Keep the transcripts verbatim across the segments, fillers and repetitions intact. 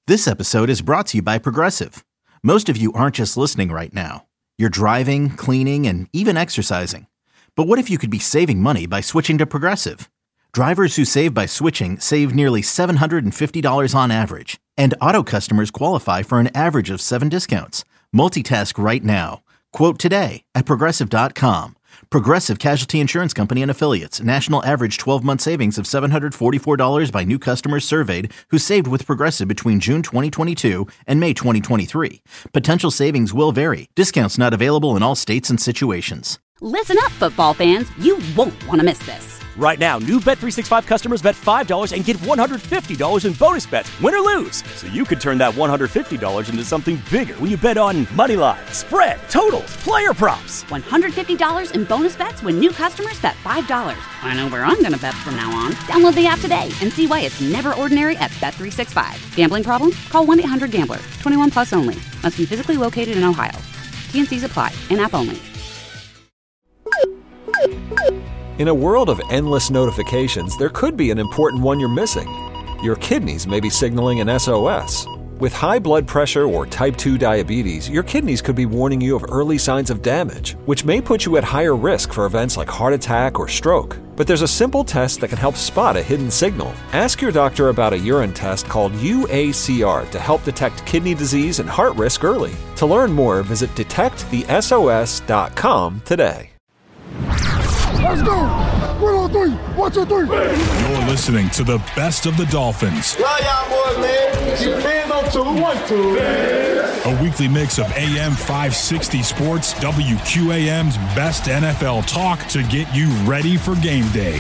This episode is brought to you by Progressive. Most of you aren't just listening right now. You're driving, cleaning, and even exercising. But what if you could be saving money by switching to Progressive? Drivers who save by switching save nearly seven hundred fifty dollars on average. And auto customers qualify for an average of seven discounts. Multitask right now. Quote today at Progressive dot com. Progressive Casualty Insurance Company and Affiliates. National average twelve-month savings of seven hundred forty-four dollars by new customers surveyed who saved with Progressive between June twenty twenty-two and May twenty twenty-three. Potential savings will vary. Discounts not available in all states and situations. Listen up, football fans. You won't want to miss this. Right now, new Bet three sixty-five customers bet five dollars and get one hundred fifty dollars in bonus bets, win or lose. So you could turn that one hundred fifty dollars into something bigger when you bet on money line, spread, totals, player props. one hundred fifty dollars in bonus bets when new customers bet five dollars. I know where I'm going to bet from now on. Download the app today and see why it's never ordinary at Bet three sixty-five. Gambling problem? Call one eight hundred gambler. twenty-one plus only. Must be physically located in Ohio. T and C's apply. In-app only. In a world of endless notifications, there could be an important one you're missing. Your kidneys may be signaling an S O S. With high blood pressure or type two diabetes, your kidneys could be warning you of early signs of damage, which may put you at higher risk for events like heart attack or stroke. But there's a simple test that can help spot a hidden signal. Ask your doctor about a urine test called U A C R to help detect kidney disease and heart risk early. To learn more, visit detect the S O S dot com today. Let's go! one oh three, one two three. You're listening to the best of the Dolphins. Love y'all boys, man. Keep hands on two, one, two. A weekly mix of A M five sixty Sports, W Q A M's best N F L talk to get you ready for game day.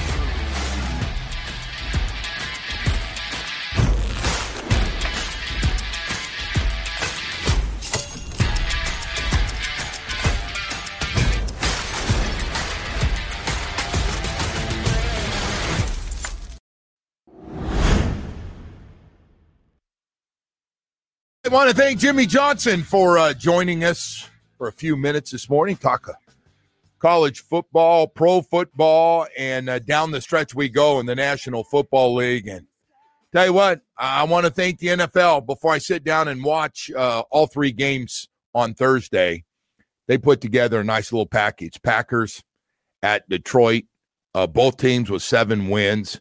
I want to thank Jimmy Johnson for uh, joining us for a few minutes this morning. Talk uh, college football, pro football, and uh, down the stretch we go in the National Football League. And tell you what, I want to thank the N F L before I sit down and watch uh, all three games on Thursday. They put together a nice little package. Packers at Detroit, uh, both teams with seven wins.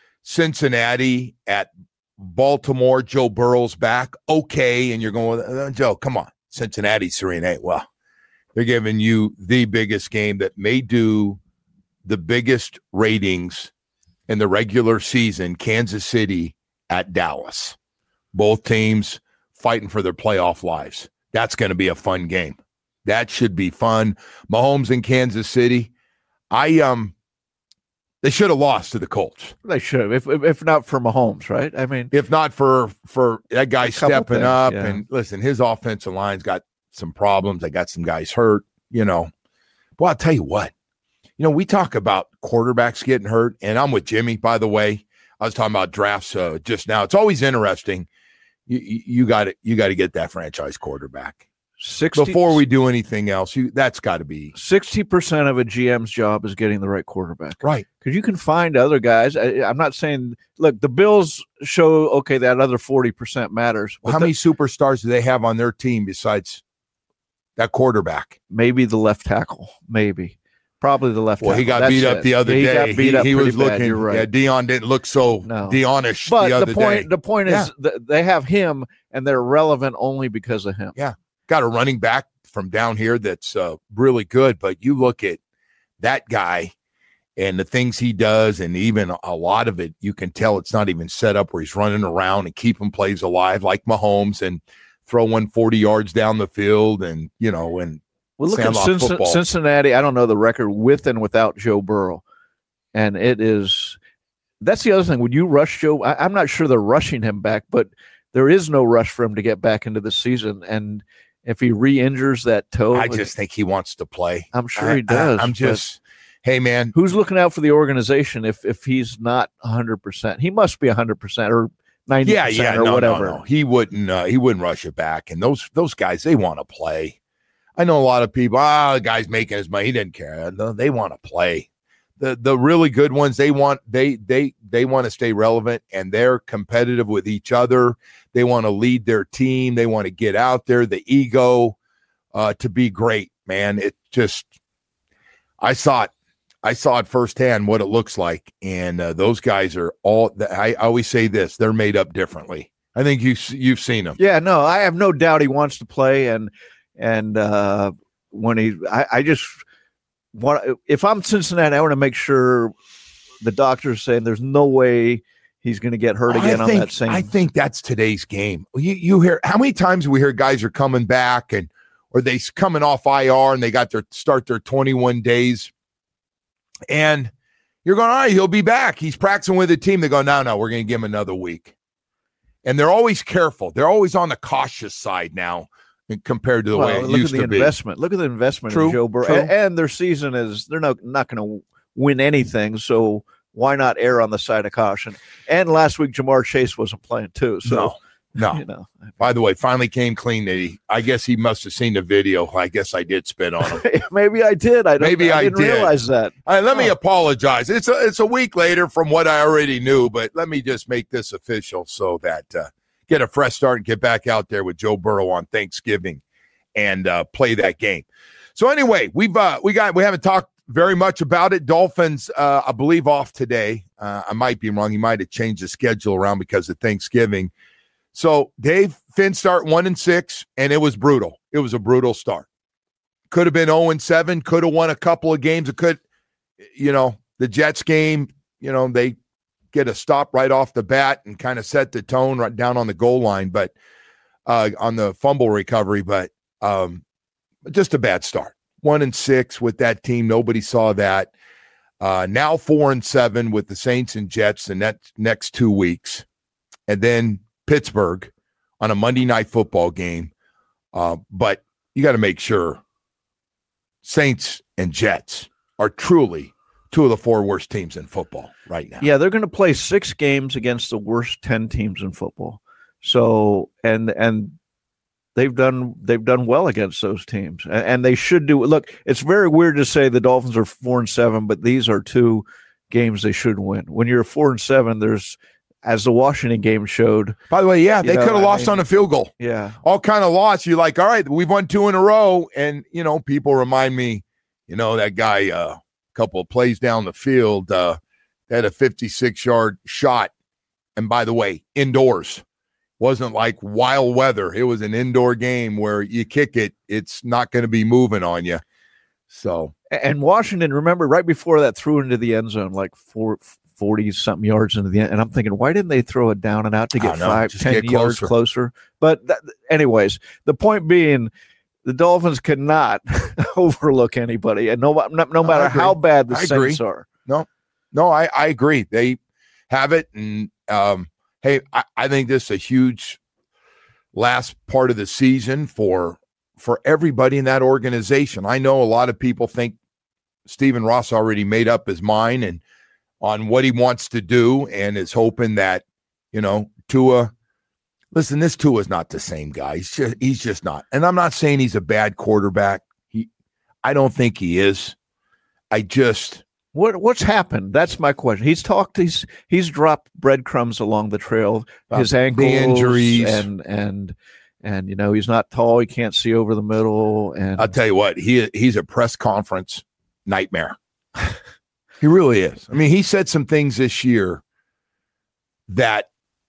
Cincinnati at Baltimore, Joe Burrow's back. Okay. And you're going, uh, Joe, come on. Cincinnati's three and eight. Well, they're giving you the biggest game that may do the biggest ratings in the regular season, Kansas City at Dallas. Both teams fighting for their playoff lives. That's going to be a fun game. That should be fun. Mahomes in Kansas City. I, um, They should have lost to the Colts. They should have, if if not for Mahomes, right? I mean, if not for for that guy stepping things, up yeah. and listen, his offensive line's got some problems. They got some guys hurt, you know. Well, I'll tell you what, you know, we talk about quarterbacks getting hurt, and I'm with Jimmy, by the way. I was talking about drafts uh, just now. It's always interesting. You you got to you got to get that franchise quarterback. sixty Before we do anything else, you that's got to be sixty percent of a G M's job is getting the right quarterback, right? Because you can find other guys. I, I'm not saying look, the Bills show okay that other forty percent matters. Well, how the, many superstars do they have on their team besides that quarterback? Maybe the left tackle, maybe probably the left. Well, tackle. he got That's beat up it. the other yeah, day. He, he, he was looking. Bad. You're right. Yeah, Dion didn't look so no. Dionish but the other the point, day. The point yeah. is that they have him, and they're relevant only because of him. Yeah, got a running back from down here that's uh, really good, but you look at that guy and the things he does, and even a lot of it, you can tell it's not even set up where he's running around and keeping plays alive like Mahomes and throwing forty yards down the field and, you know, and well, look at Cincinnati, Cincinnati. I don't know the record with and without Joe Burrow. And it is, that's the other thing. Would you rush Joe? I, I'm not sure they're rushing him back, but there is no rush for him to get back into the season. And if he re-injures that toe, I just think he wants to play. I'm sure he does. I, I'm just, hey, man. Who's looking out for the organization if if he's not one hundred percent? He must be one hundred percent or ninety percent yeah, yeah, or no, whatever. No, no. He wouldn't uh, he wouldn't rush it back. And those those guys, they want to play. I know a lot of people, ah, oh, the guy's making his money. He didn't care. No, they want to play. the the really good ones, they want they they they want to stay relevant, and they're competitive with each other. They want to lead their team. They want to get out there. The ego uh, to be great, man. It just I saw it. I saw it firsthand what it looks like, and uh, those guys are all. I always say this: they're made up differently. I think you you've seen them. Yeah, no, I have no doubt he wants to play, and and uh, when he, I, I just want. If I'm Cincinnati, I want to make sure the doctor's saying there's no way he's going to get hurt again I think, on that same. I think that's today's game. You you hear how many times we hear guys are coming back and or they coming off I R and they got their start their twenty-one days. And you're going, all right, he'll be back. He's practicing with the team. They go, no, no, we're going to give him another week. And they're always careful. They're always on the cautious side now compared to the well, way it look used at the to be. investment. Look at the investment True, in Joe Burrow. true. And, and their season is, they're not, not going to win anything. So why not err on the side of caution? And last week, Jamar Chase wasn't playing too. So, no, no. You know. By the way, finally came clean. That he, I guess he must have seen the video. I guess I did spit on him. Maybe I did. I don't, Maybe I, I didn't did. realize that. All right, let oh. me apologize. It's a, it's a week later from what I already knew, but let me just make this official so that uh, get a fresh start and get back out there with Joe Burrow on Thanksgiving and uh, play that game. So anyway, we've uh, we got we haven't talked very much about it. Dolphins, uh, I believe, off today. Uh, I might be wrong. He might have changed the schedule around because of Thanksgiving. So Dave, Finn start one and six, and it was brutal. It was a brutal start. Could have been zero and seven. Could have won a couple of games. It could, you know, the Jets game. You know, they get a stop right off the bat and kind of set the tone right down on the goal line, but uh, on the fumble recovery. But um, just a bad start. One and six with that team. Nobody saw that. Uh, now four and seven with the Saints and Jets the next next two weeks, and then Pittsburgh on a Monday night football game. Uh, but you got to make sure Saints and Jets are truly two of the four worst teams in football right now. Yeah, they're going to play six games against the worst ten teams in football. So, and and they've done they've done well against those teams, and, and they should do. Look, it's very weird to say the Dolphins are four and seven, but these are two games they should win. When you're four and seven, there's, as the Washington game showed. By the way, yeah, they could have lost I mean, on a field goal. Yeah. All kind of loss. You're like, all right, we've won two in a row. And, you know, people remind me, you know, that guy a uh, couple of plays down the field uh, had a fifty-six-yard shot. And by the way, indoors. Wasn't like wild weather. It was an indoor game where you kick it, it's not going to be moving on you. So. And Washington, remember, right before that, threw into the end zone like four – forty-something yards into the end. And I'm thinking, why didn't they throw it down and out to get five, ten get yards closer? closer? But that, anyways, the point being, the Dolphins cannot overlook anybody. And no, no, no matter how bad the I Saints agree. are. No, no, I, I agree. They have it. And, um, hey, I, I think this is a huge last part of the season for, for everybody in that organization. I know a lot of people think Stephen Ross already made up his mind and on what he wants to do and is hoping that, you know, Tua, listen, this Tua is not the same guy. He's just, he's just not. And I'm not saying he's a bad quarterback. He, I don't think he is. I just. What What's happened? That's my question. He's talked, he's, he's dropped breadcrumbs along the trail, his ankles, the injuries. And, and, and, you know, he's not tall. He can't see over the middle. And I'll tell you what, he he's a press conference nightmare. He really is. I mean, he said some things this year that,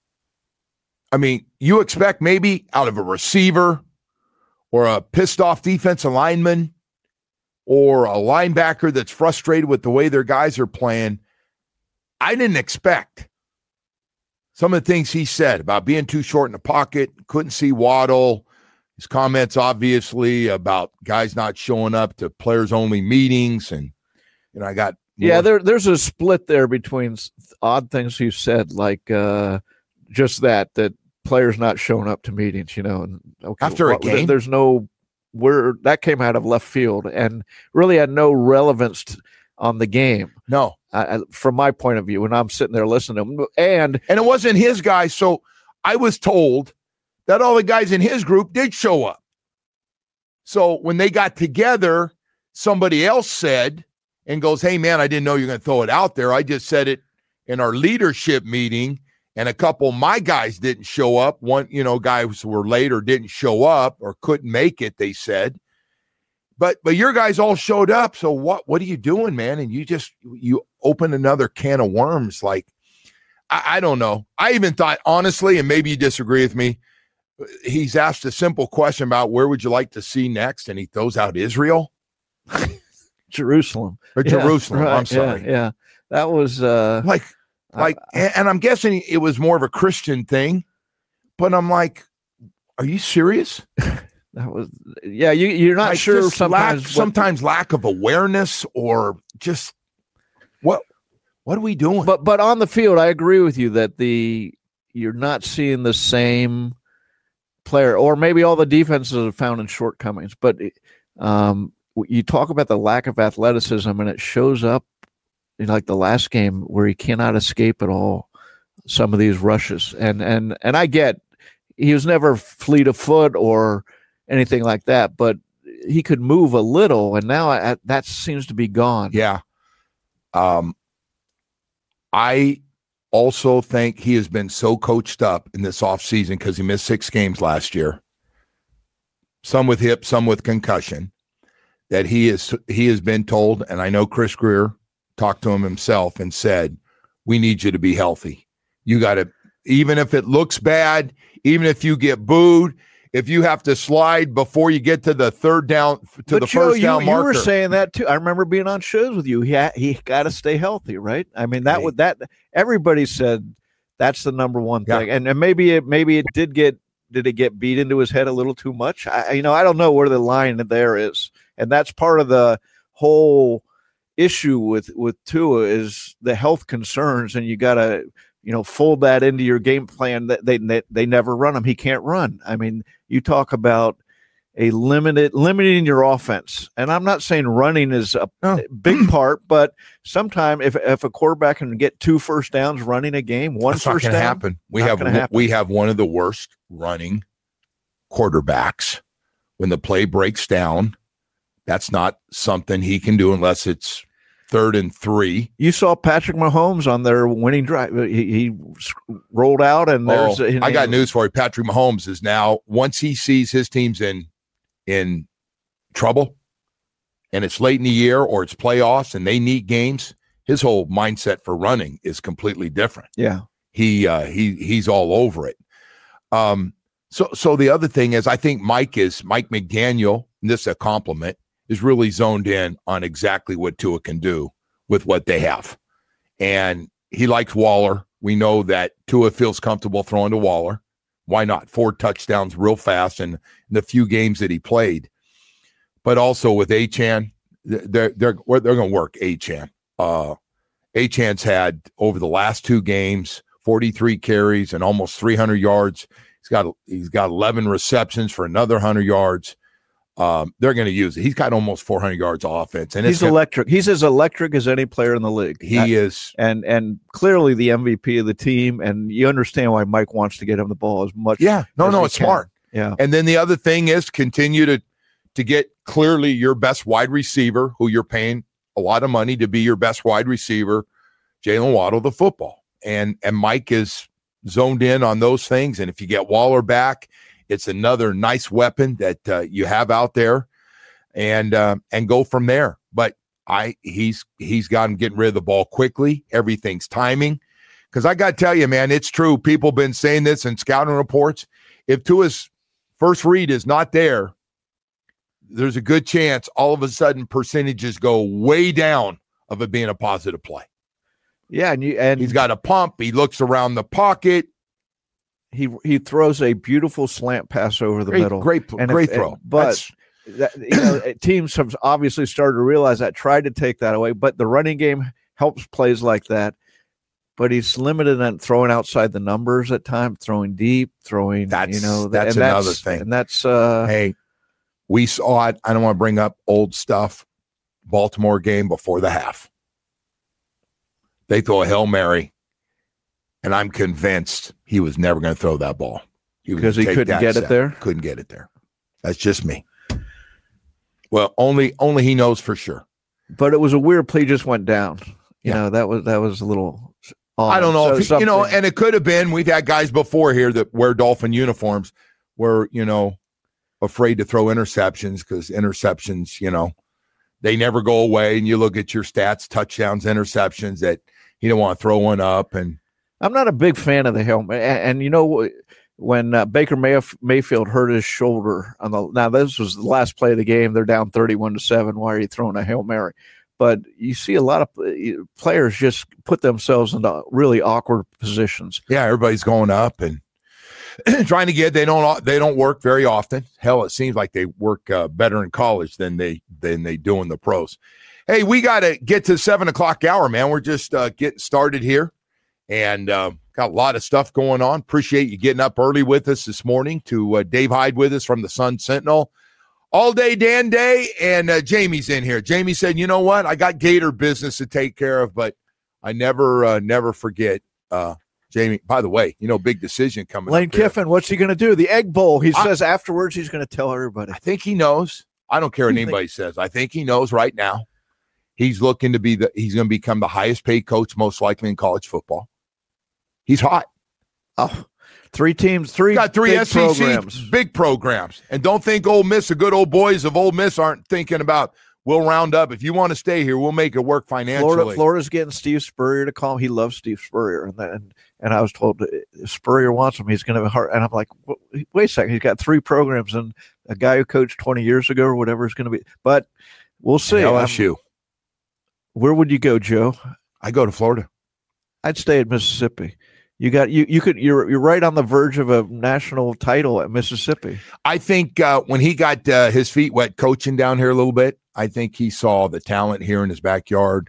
I mean, you expect maybe out of a receiver or a pissed off defensive lineman or a linebacker that's frustrated with the way their guys are playing. I didn't expect some of the things he said about being too short in the pocket, couldn't see Waddle, his comments obviously about guys not showing up to players only meetings. And, you know, I got, More. Yeah, there, there's a split there between odd things you said, like uh, just that, that players not showing up to meetings, you know. And okay, after a what, game? There's no where that came out of left field and really had no relevance t- on the game. No. I, from my point of view, when I'm sitting there listening to him. And, and it wasn't his guys, so I was told that all the guys in his group did show up. So when they got together, somebody else said, and goes, hey, man, I didn't know you were going to throw it out there. I just said it in our leadership meeting, and a couple of my guys didn't show up. One, you know, guys were late or didn't show up or couldn't make it, they said. But but your guys all showed up. So what what are you doing, man? And you just you open another can of worms. Like, I, I don't know. I even thought, honestly, and maybe you disagree with me, he's asked a simple question about where would you like to see next, and he throws out Israel. Jerusalem. Or yeah, Jerusalem. Right, I'm sorry. Yeah, yeah. That was uh like like uh, and, and I'm guessing it was more of a Christian thing, but I'm like, are you serious? That was, yeah, you, you're not like sure sometimes. Lack, what, sometimes lack of awareness or just what what are we doing? But but on the field, I agree with you that the you're not seeing the same player, or maybe all the defenses have found in shortcomings. But um, you talk about the lack of athleticism, and it shows up in like the last game where he cannot escape at all some of these rushes. And and and I get he was never fleet of foot or anything like that, but he could move a little, and now I, that seems to be gone. Yeah. Um, I also think he has been so coached up in this offseason because he missed six games last year, some with hip, some with concussion, that he is he has been told, and I know Chris Greer talked to him himself and said, we need you to be healthy. You got to, even if it looks bad, even if you get booed, if you have to slide before you get to the third down, to but the Joe, first down you, marker. You were saying that too. I remember being on shows with you. He ha- he got to stay healthy, right? I mean, that right. would that everybody said that's the number one thing. Yeah. And and maybe it maybe it did get did it get beat into his head a little too much? I you know I don't know where the line there is, and that's part of the whole issue with with Tua is the health concerns, and you got to you know fold that into your game plan. That they, they they never run him. He can't run. I mean. You talk about a limited limiting your offense, and I'm not saying running is a no. big part, but sometime if if a quarterback can get two first downs running a game, one That's first not down, happen. We not have happen. we have one of the worst running quarterbacks. When the play breaks down, that's not something he can do unless it's third and three. You saw Patrick Mahomes on their winning drive. He, he rolled out, and there's. Oh, a, I got news for you. Patrick Mahomes is now, once he sees his team's in in trouble, and it's late in the year or it's playoffs and they need games, his whole mindset for running is completely different. Yeah, he uh, he he's all over it. Um. So so the other thing is, I think Mike is Mike McDaniel. And this is a compliment. Is really zoned in on exactly what Tua can do with what they have. And he likes Waller. We know that Tua feels comfortable throwing to Waller. Why not? Four touchdowns real fast in, in the few games that he played. But also with Achane, they're, they're, they're going to work Achane. Uh, Achane's had, over the last two games, forty-three carries and almost three hundred yards. He's got he's got eleven receptions for another one hundred yards. Um, they're going to use it. He's got almost four hundred yards of offense, and he's gonna, electric. He's as electric as any player in the league. He that, is, and and clearly the M V P of the team. And you understand why Mike wants to get him the ball as much. Yeah, no, as no, he it's can. smart. Yeah, and then the other thing is continue to to get clearly your best wide receiver, who you're paying a lot of money to be your best wide receiver, Jalen Waddle, the football, and and Mike is zoned in on those things. And if you get Waller back, it's another nice weapon that uh, you have out there. And uh, and go from there. But I he's he's got him getting rid of the ball quickly. Everything's timing. Because I got to tell you, man, it's true. People have been saying this in scouting reports. If Tua's first read is not there, there's a good chance all of a sudden percentages go way down of it being a positive play. Yeah, and you and he's got a pump. He looks around the pocket. He he throws a beautiful slant pass over the great, middle. Great, and great if, throw. But That's, That, you know, teams have obviously started to realize that, tried to take that away, but the running game helps plays like that. But he's limited in throwing outside the numbers at times, throwing deep, throwing, that's, you know, that's and another that's, thing. And that's, uh, hey, we saw it. I don't want to bring up old stuff. Baltimore game before the half. They throw a Hail Mary, and I'm convinced he was never going to throw that ball. Because he couldn't get it there? Couldn't get it there. That's just me. Well, only only he knows for sure. But it was a weird play, just went down. You Yeah. know, that was that was a little odd. I don't know So if he, you know, and it could have been. We've had guys before here that wear Dolphin uniforms, were you know afraid to throw interceptions because interceptions, you know, they never go away. And you look at your stats, touchdowns, interceptions, that he don't want to throw one up. And I'm not a big fan of the helmet. And, and you know, when uh, Baker Mayf- Mayfield hurt his shoulder on the now this was the last play of the game. They're down thirty-one to seven. Why are you throwing a Hail Mary? But you see a lot of players just put themselves into really awkward positions. yeah, everybody's going up and trying to get. They don't. They don't work very often. Hell, it seems like they work uh, better in college than they than they do in the pros. Hey, we got to get to the seven o'clock hour, man. We're just uh, getting started here, and uh, got a lot of stuff going on. Appreciate you getting up early with us this morning. To uh, Dave Hyde with us from the Sun Sentinel. All day, Dan Day, and uh, Jamie's in here. Jamie said, you know what? I got Gator business to take care of, but I never, uh, never forget, uh, Jamie. By the way, you know, big decision coming Lane up here. Kiffin, what's he going to do? The Egg Bowl. He I- says afterwards he's going to tell everybody. I think he knows. I don't care what You think- anybody says. I think he knows right now. He's looking to be the, he's going to become the highest paid coach, most likely in college football. He's hot. Oh, three teams, three Got three big S E C programs. big programs. And don't think Ole Miss, the good old boys of Ole Miss aren't thinking about, we'll round up. If you want to stay here, we'll make it work financially. Florida, Florida's getting Steve Spurrier to call him. He loves Steve Spurrier, and then and I was told that if Spurrier wants him, he's going to have a heart. And I'm like, wait a second, he's got three programs, and a guy who coached twenty years ago or whatever is going to be. But we'll see. L S U. I'm- where would you go, Joe? I go to Florida. I'd stay at Mississippi. You got you. You could. You're you're right on the verge of a national title at Mississippi. I think uh, when he got uh, his feet wet coaching down here a little bit, I think he saw the talent here in his backyard.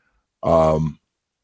Um,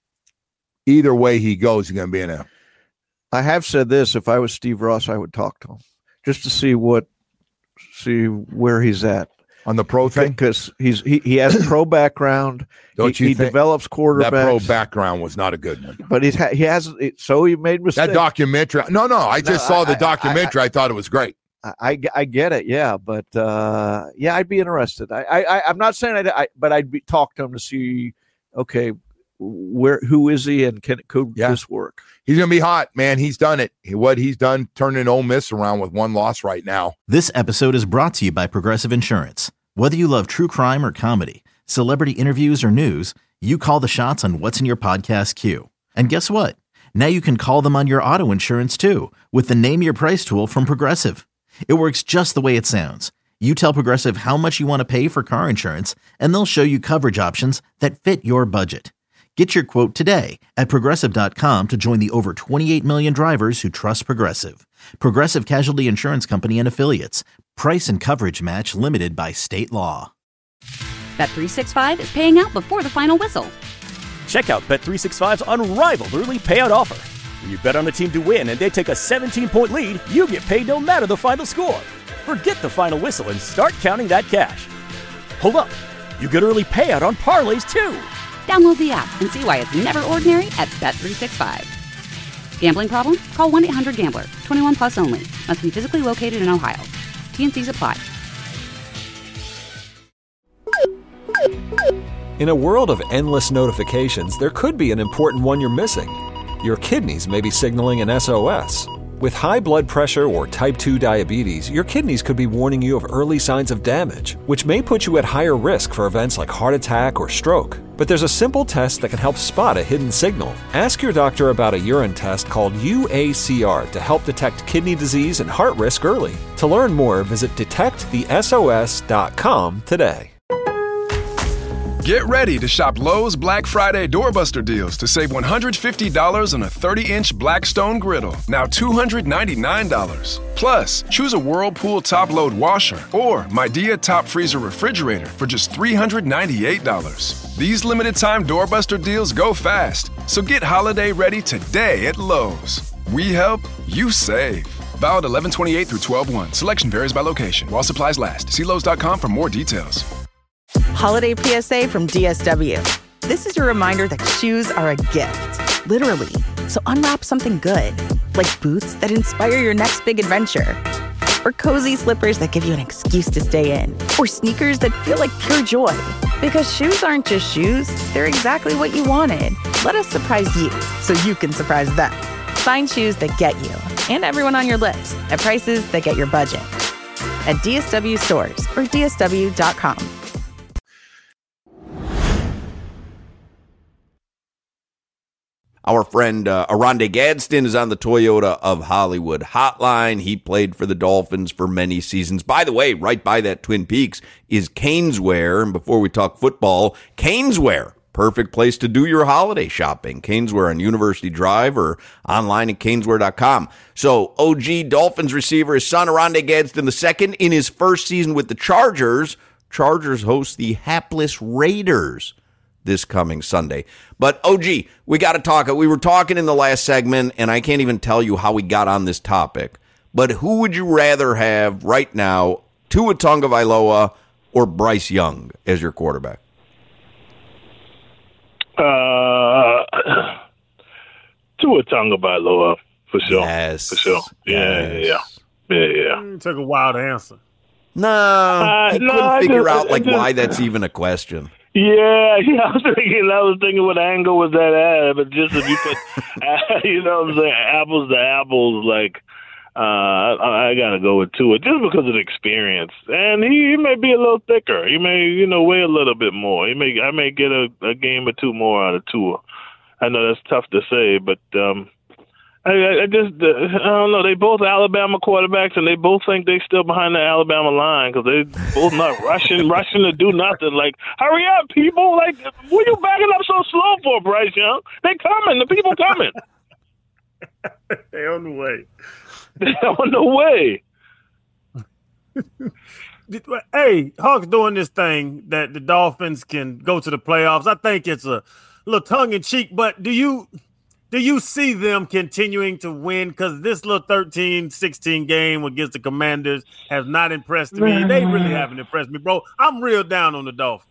either way he goes, he's going to be in a. I have said this: if I was Steve Ross, I would talk to him just to see what, see where he's at on the pro thing, because he's he, he has a pro background. Don't he, you he think develops quarterbacks? That pro background was not a good one. But he's ha- he has so he made mistakes. That documentary. No, no, I just No, saw I- the I- documentary. I, I thought it was great. I, I, I get it, yeah, but uh, yeah, I'd be interested. I, I I'm not saying I, I but I'd be talk to him to see, okay, where who is he and can could Yeah. this work? He's going to be hot, man. He's done it. What he's done, turning Ole Miss around with one loss right now. This episode is brought to you by Progressive Insurance. Whether you love true crime or comedy, celebrity interviews or news, you call the shots on what's in your podcast queue. And guess what? Now you can call them on your auto insurance too with the Name Your Price tool from Progressive. It works just the way it sounds. You tell Progressive how much you want to pay for car insurance, and they'll show you coverage options that fit your budget. Get your quote today at Progressive dot com to join the over twenty-eight million drivers who trust Progressive. Progressive Casualty Insurance Company and Affiliates. Price and coverage match limited by state law. Bet three sixty-five is paying out before the final whistle. Check out Bet three sixty-five's unrivaled early payout offer. When you bet on a team to win and they take a seventeen-point lead, you get paid no matter the final score. Forget the final whistle and start counting that cash. Hold up. You get early payout on parlays, too. Download the app and see why it's never ordinary at Bet three sixty-five. Gambling problem? Call one eight hundred gambler. twenty-one plus only. Must be physically located in Ohio. T and Cs apply. In a world of endless notifications, there could be an important one you're missing. Your kidneys may be signaling an S O S. With high blood pressure or type two diabetes, your kidneys could be warning you of early signs of damage, which may put you at higher risk for events like heart attack or stroke. But there's a simple test that can help spot a hidden signal. Ask your doctor about a urine test called U A C R to help detect kidney disease and heart risk early. To learn more, visit detect the S O S dot com today. Get ready to shop Lowe's Black Friday Doorbuster deals to save one hundred fifty dollars on a thirty-inch Blackstone griddle, now two hundred ninety-nine dollars. Plus, choose a Whirlpool top-load washer or Midea top freezer refrigerator for just three hundred ninety-eight dollars. These limited-time Doorbuster deals go fast, so get holiday ready today at Lowe's. We help, you save. Valid eleven twenty-eight through twelve one. Selection varies by location. While supplies last. See Lowe's dot com for more details. Holiday P S A from D S W. This is your reminder that shoes are a gift, literally. So unwrap something good, like boots that inspire your next big adventure, or cozy slippers that give you an excuse to stay in, or sneakers that feel like pure joy. Because shoes aren't just shoes, they're exactly what you wanted. Let us surprise you so you can surprise them. Find shoes that get you and everyone on your list at prices that get your budget. At D S W stores or D S W dot com. Our friend uh, Aronde Gadsden is on the Toyota of Hollywood hotline. He played for the Dolphins for many seasons. By the way, right by that Twin Peaks is Caneswear. And before we talk football, Caneswear, perfect place to do your holiday shopping. Caneswear on University Drive or online at caneswear dot com. So O G Dolphins receiver, his son Aronde Gadsden the second in his first season with the Chargers. Chargers host the hapless Raiders this coming Sunday. But, O G, we got to talk. We were talking in the last segment, and I can't even tell you how we got on this topic. But who would you rather have right now, Tua Tagovailoa or Bryce Young as your quarterback? Uh, Tua Tagovailoa, for sure. Yes. For sure. Yeah, yes. yeah, yeah. Yeah, yeah. It took a while to answer. No, uh, he no, couldn't I figure just, out, like, just, why that's even a question. Yeah, yeah, I was thinking, I was thinking what angle was that at, but just if you put, you know what I'm saying, apples to apples, like, uh, I, I got to go with Tua just because of the experience. And he, he may be a little thicker. He may, you know, weigh a little bit more. He may, I may get a, a game or two more out of Tua. I know that's tough to say, but, um, I, I just, uh, I don't know. They both Alabama quarterbacks, and they both think they still behind the Alabama line because they both not rushing, rushing to do nothing. Like, hurry up, people! Like, what are you backing up so slow for, Bryce Young? They coming. The people coming. They on the way. They on the way. Hey, Hawks doing this thing that the Dolphins can go to the playoffs. I think it's a little tongue in cheek, but do you? Do you see them continuing to win? Because this little thirteen sixteen game against the Commanders has not impressed me. They really haven't impressed me, bro. I'm real down on the Dolphins.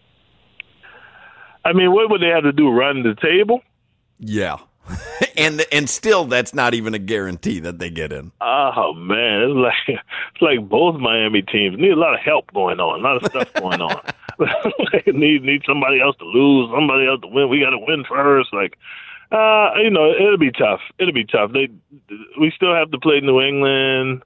I mean, what would they have to do, run the table? Yeah. and and still, that's not even a guarantee that they get in. Oh, man. It's like it's like both Miami teams need a lot of help going on, a lot of stuff going on. need, need somebody else to lose, somebody else to win. We got to win first. Like, Uh, you know, it'll be tough. It'll be tough. They, we still have to play New England.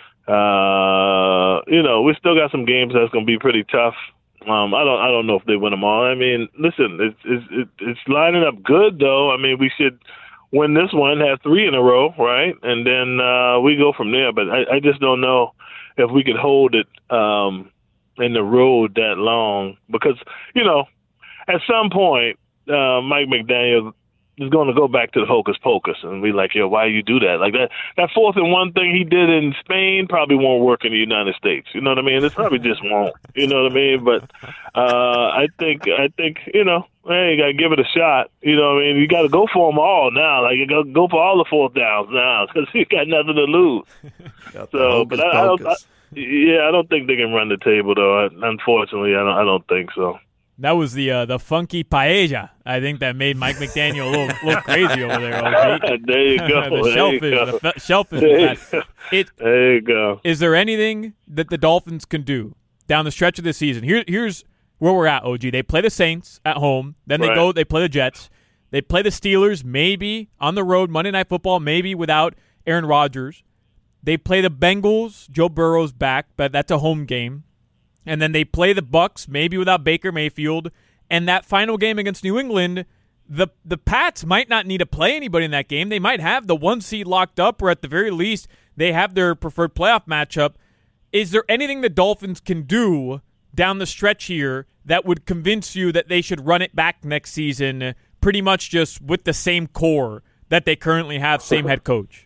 Uh, you know, we still got some games that's going to be pretty tough. Um, I don't, I don't know if they win them all. I mean, listen, it's, it's, it's lining up good though. I mean, we should win this one, have three in a row, right? And then uh, we go from there. But I, I just don't know if we could hold it um, in the road that long because, you know, at some point, uh, Mike McDaniel is going to go back to the hocus pocus and be like, yo, why you do that? Like that, that fourth and one thing he did in Spain probably won't work in the United States. You know what I mean? It probably just won't. You know what I mean? But uh, I think, I think, you know, hey, you got to give it a shot. You know what I mean? You got to go for them all now. Like, you got to go for all the fourth downs now because you got nothing to lose. So, but I, I don't, I, yeah, I don't think they can run the table though. Unfortunately, I don't, I don't think so. That was the uh, the funky paella, I think, that made Mike McDaniel a little, little crazy over there. O G. There you go. the there shellfish. You go. The shellfish. There, it, there you go. Is there anything that the Dolphins can do down the stretch of the season? Here, here's where we're at, O G. They play the Saints at home. Then they right. go, they play the Jets. They play the Steelers, maybe on the road, Monday Night Football, maybe without Aaron Rodgers. They play the Bengals. Joe Burrow's back, but that's a home game. And then they play the Bucs, maybe without Baker Mayfield. And that final game against New England, the the Pats might not need to play anybody in that game. They might have the one seed locked up, or at the very least, they have their preferred playoff matchup. Is there anything the Dolphins can do down the stretch here that would convince you that they should run it back next season, pretty much just with the same core that they currently have, same head coach?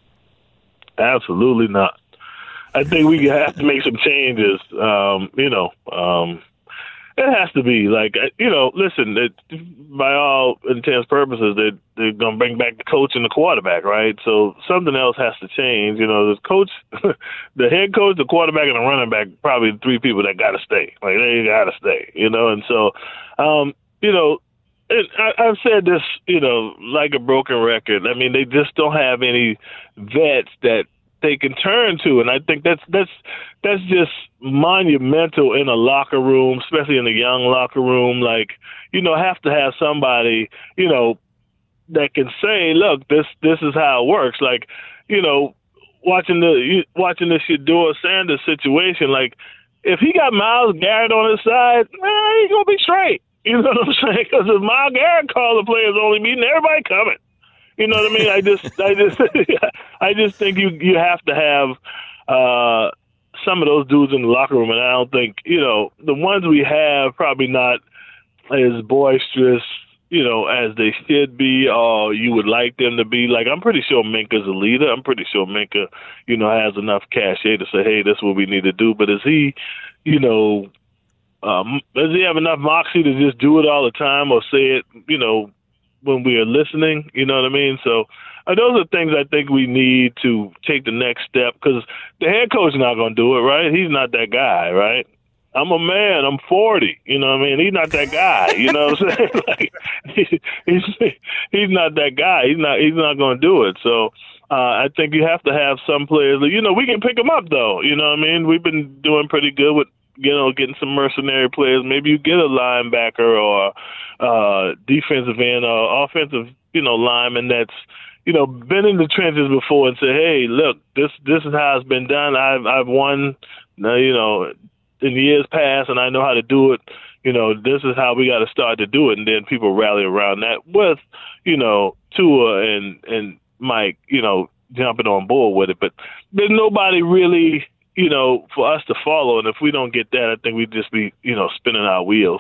Absolutely not. I think we have to make some changes. Um, you know, um, it has to be like, you know, listen, it, by all intents purposes, they, they're going to bring back the coach and the quarterback, right? So something else has to change. You know, the coach, the head coach, the quarterback, and the running back, probably the three people that got to stay. Like, they got to stay, you know? And so, um, you know, it, I, I've said this, you know, like a broken record. I mean, they just don't have any vets that they can turn to, and I think that's that's that's just monumental in a locker room, especially in a young locker room. Like, you know, have to have somebody, you know, that can say, look, this this is how it works. Like, you know, watching the watching the Shedeur Sanders situation, like, if he got Myles Garrett on his side, eh, he's gonna be straight. You know what I'm saying? Because if Myles Garrett called the players only meeting, everybody coming. You know what I mean? I just, I just, I just think you you have to have uh, some of those dudes in the locker room, and I don't think, you know, the ones we have probably not as boisterous, you know, as they should be, or you would like them to be. Like, I'm pretty sure Minka's a leader. I'm pretty sure Minka, you know, has enough cachet to say, hey, this is what we need to do. But is he, you know, um, does he have enough moxie to just do it all the time or say it, you know, when we are listening? You know what I mean? So uh, those are things I think we need to take the next step, because the head coach is not going to do it, right? He's not that guy, right? I'm a man. I'm forty. You know what I mean? He's not that guy. You know what I'm saying? Like, he, he's he's not that guy. He's not. He's not going to do it. So uh, I think you have to have some players. You know, we can pick them up though. You know what I mean? We've been doing pretty good with, you know, getting some mercenary players. Maybe you get a linebacker or uh, defensive end or offensive, you know, lineman that's, you know, been in the trenches before and say, hey, look, this this is how it's been done. I've I've won, you know, in years past, and I know how to do it. You know, this is how we got to start to do it, and then people rally around that with, you know, Tua and and Mike, you know, jumping on board with it. But there's nobody really, you know, for us to follow, and if we don't get that, I think we'd just be, you know, spinning our wheels.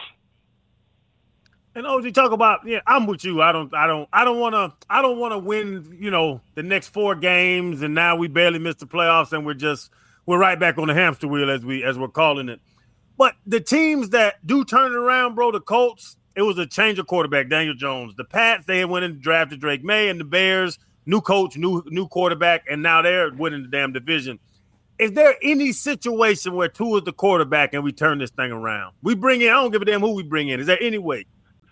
And O G, talk about, yeah, I'm with you. I don't, I don't, I don't want to, I don't want to win, you know, the next four games, and now we barely missed the playoffs, and we're just, we're right back on the hamster wheel as we, as we're calling it. But the teams that do turn it around, bro, the Colts, it was a change of quarterback, Daniel Jones. The Pats, they had went and drafted Drake May, and the Bears, new coach, new, new quarterback, and now they're winning the damn division. Is there any situation where Tua is the quarterback and we turn this thing around? We bring in, I don't give a damn who we bring in. Is there any way?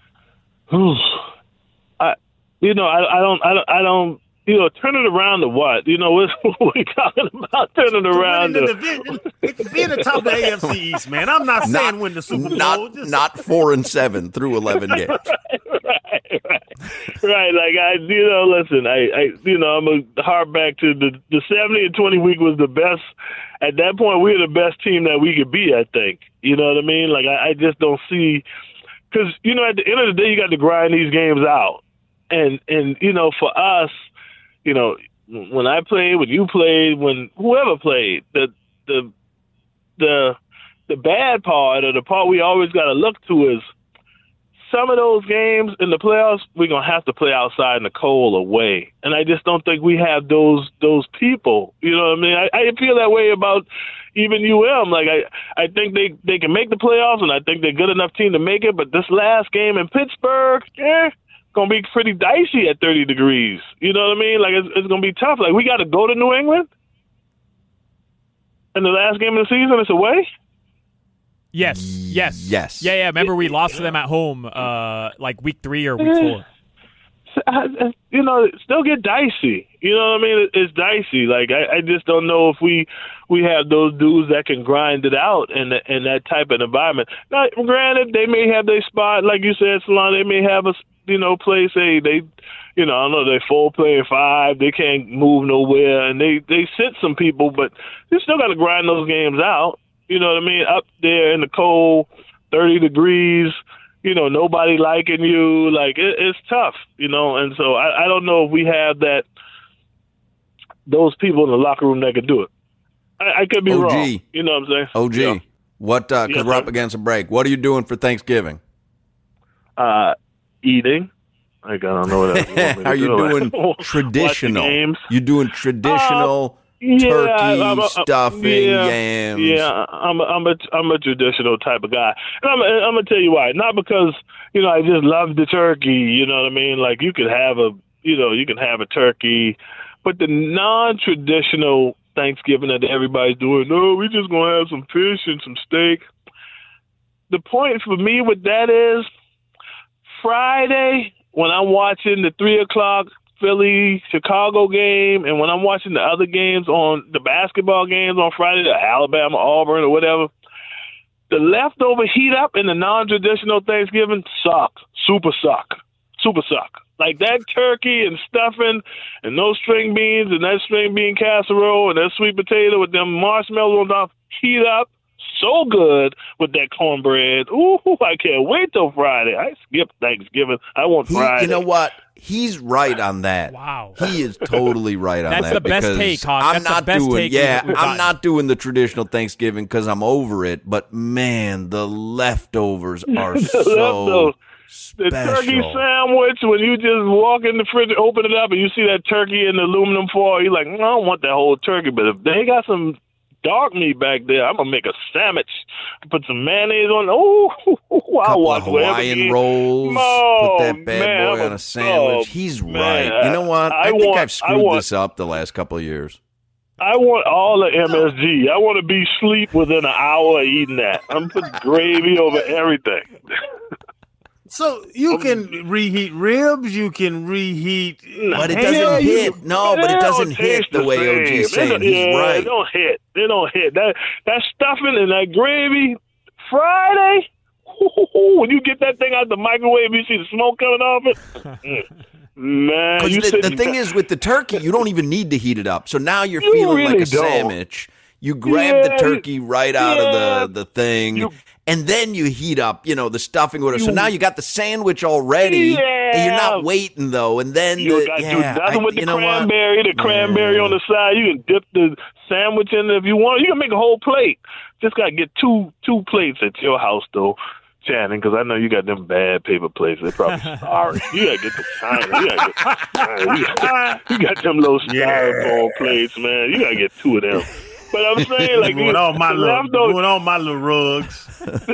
I, you know, I, I don't, I don't, I don't, you know, turn it around to what? You know, what we talking about turning around to? The division. It could be in the top of the A F C East, man. I'm not saying not, win the Super Bowl. Not, Just... not four and seven through eleven games. right, right, right, right. Like I, you know, listen, I, I, you know, I'm a harp back to the the seventy and twenty week was the best. At that point, we were the best team that we could be. I think. You know what I mean? Like I, I just don't see, because you know, at the end of the day, you got to grind these games out, and and you know, for us. You know, when I played, when you played, when whoever played, the the the the bad part or the part we always got to look to is some of those games in the playoffs we're gonna have to play outside in the cold away, and I just don't think we have those those people. You know what I mean? I, I feel that way about even U M. Like I, I think they they can make the playoffs, and I think they're a good enough team to make it. But this last game in Pittsburgh, yeah. Gonna be pretty dicey at thirty degrees. You know what I mean? Like it's, it's gonna be tough. Like we got to go to New England in the last game of the season. It's away. Yes, yes, yes. Yeah, yeah. Remember we lost to them at home, uh, like week three or week four. You know, still get dicey. You know what I mean? It's dicey. Like I, I just don't know if we we have those dudes that can grind it out in the, in that type of environment. Now, granted, they may have their spot, like you said, Salon. They may have a you know place. Hey, they, you know, I don't know, they full playing five. They can't move nowhere, and they they sit some people, but they still got to grind those games out. You know what I mean? Up there in the cold, thirty degrees. You know, nobody liking you. Like, it, it's tough, you know. And so I, I don't know if we have that, those people in the locker room that can do it. I, I could be O G. wrong. You know what I'm saying? O G, yeah. what, because uh, yeah, we're up against a break. What are you doing for Thanksgiving? Uh, eating. Like, I don't know what else you want me to Are you do. doing traditional? Games. You doing traditional? Uh, Yeah, turkey, I'm a, stuffing, yeah, yams. Yeah, I'm a, I'm a I'm a traditional type of guy, and I'm I'm gonna tell you why. Not because you know I just love the turkey. You know what I mean? Like you could have a you know you can have a turkey, but the non-traditional Thanksgiving that everybody's doing. No, we just gonna have some fish and some steak. The point for me with that is Friday when I'm watching the three o'clock Philly Chicago game, and when I'm watching the other games on the basketball games on Friday, the Alabama Auburn or whatever, the leftover heat up in the non-traditional Thanksgiving suck, super suck, super suck. Like that turkey and stuffing and those string beans and that string bean casserole and that sweet potato with them marshmallows on top, heat up. So good with that cornbread. Ooh, I can't wait till Friday. I skip Thanksgiving. I want he, Friday. You know what? He's right on that. Wow. He is totally right on That's that. the best because take, Hawk. I'm That's not the best doing, take yeah, we've I'm gotten. not doing the traditional Thanksgiving because I'm over it. But man, the leftovers are the so leftovers. special. The turkey sandwich, when you just walk in the fridge, open it up, and you see that turkey in the aluminum foil, you're like, I don't want that whole turkey. But if they got some dark meat back there, I'm gonna make a sandwich. Put some mayonnaise on. Oh, I'll watch Hawaiian rolls. Oh, put that bad man, boy on a sandwich. oh, He's man, right. You know what? I, I think want- I've I screwed want- this up the last couple of years. I want all the M S G. I want to be asleep within an hour of eating that. I'm putting gravy over everything. So you can reheat ribs, you can reheat, But it ham. doesn't you- hit. No, but it don't doesn't hit taste the way same. O G's They saying. don't- He's yeah, right. They don't hit. They don't hit. That that stuffing and that gravy Friday. When you get that thing out the microwave, you see the smoke coming off it. Mm. Man, 'Cause you the, said the you thing got- is with the turkey, you don't even need to heat it up. So now you're You feeling really like a don't. sandwich. You grab Yeah, the turkey right out yeah. of the, the thing, You- and then you heat up, you know, the stuffing. Whatever. So You- now you got the sandwich already, and you're not waiting though. And then You the, got to yeah, do nothing I- with you the know what? cranberry, the cranberry Yeah. on the side. You can dip the sandwich in it if you want. You can make a whole plate. Just got to get two two plates at your house, though, Channing, because I know you got them bad paper plates. They're probably sorry. You got to get the China. You got get, you, got, you got them little styrofoam plates, man. You got to get two of them. But I'm saying, like, doing these all my little, leftovers- doing all my little rugs.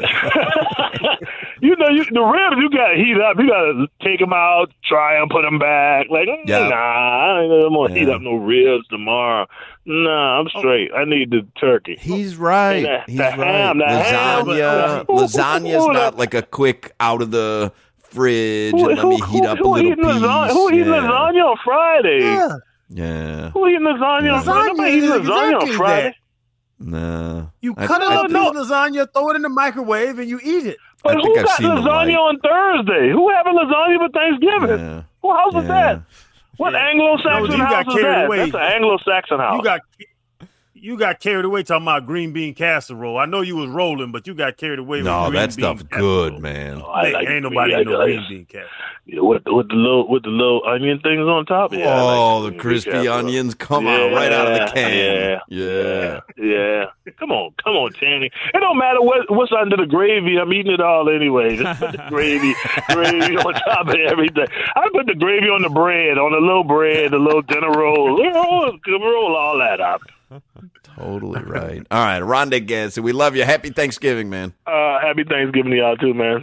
you know, you, the ribs you got to heat up. You got to take them out, try them, put them back. Like, mm, Yeah. nah, I ain't gonna heat Yeah. up no ribs tomorrow. Nah, I'm straight. I need the turkey. He's right. And that- He's the right. ham, the ham. Lasagna. Ooh, Lasagna's ooh, not that- like a quick out of the fridge Who, and let who, me heat who, up a who little eating piece. lasagna? Who eating yeah. lasagna on Friday? Yeah. Yeah. Who eating lasagna on Lasagna Friday? Nobody is eating lasagna exactly on Friday. that. No. You I- cut I up a think- piece of lasagna, throw it in the microwave, and you eat it. But I who think I've got seen the lasagna light. on Thursday? Who having lasagna for Thanksgiving? Yeah. Who house is Yeah. that? What Anglo-Saxon No, you got house is carried that? away. That's an Anglo-Saxon house. You got you got carried away talking about green bean casserole. I know you was rolling, but you got carried away. No, with green that stuff's bean good, casserole. man. I Ain't- like ain't green- nobody I eat no like- green bean casserole. Yeah, with with the little with the little onion things on top. Yeah, I Oh, like the green crispy casserole. onions come out right out of the can. Yeah, Yeah. yeah. Come on, come on, Tanny. It don't matter what what's under the gravy. I'm eating it all anyway. Just put the gravy, gravy on top of everything. I put the gravy on the bread, on the little bread, the little dinner roll. Roll, roll all that up. Totally right. All right, Rondé Gadsden, we love you. Happy Thanksgiving, man. Uh, happy Thanksgiving to y'all too, man.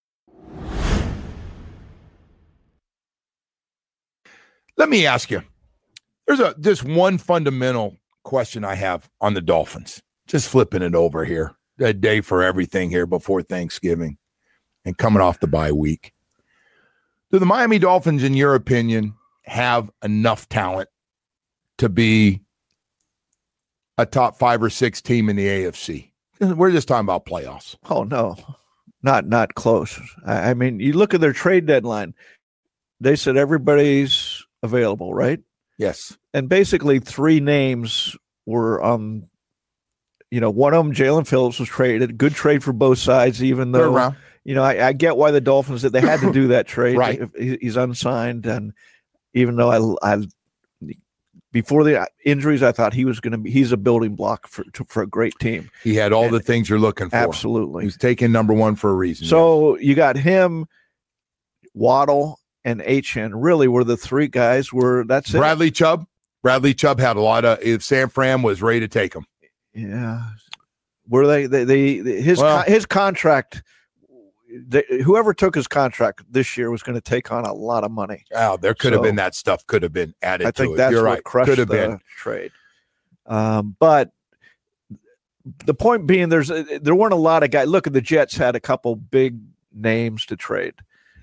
Let me ask you. There's a just one fundamental question I have on the Dolphins. Just flipping it over here. A day for everything here before Thanksgiving and coming off the bye week. Do the Miami Dolphins, in your opinion, have enough talent to be a top five or six team in the A F C? We're just talking about playoffs. Oh no, not not close. I, I mean, you look at their trade deadline. They said everybody's available, right? Yes. And basically, three names were um, you know, one of them, Jalen Phillips, was traded. Good trade for both sides, even They're though around. you know I, I get why the Dolphins did. They had to do that trade. Right. If he- He's unsigned, and even though I, I before the injuries, I thought he was going to be. He's a building block for to, for a great team. He had all the things you're looking for. Absolutely. He's taken number one for a reason. So you got him, Waddle, and H-N really were the three guys. Were that's it. Bradley Chubb. Bradley Chubb had a lot of. If San Fran was ready to take him, Yeah. Were they? They, they, they his Well- con- his contract. They, whoever took his contract this year was going to take on a lot of money. oh, there could have So, been that stuff. Could have been added. I to think it. that's You're what right. crushed Could have the been. trade. Um, but the point being, there's there weren't a lot of guys. Look, at the Jets had a couple big names to trade.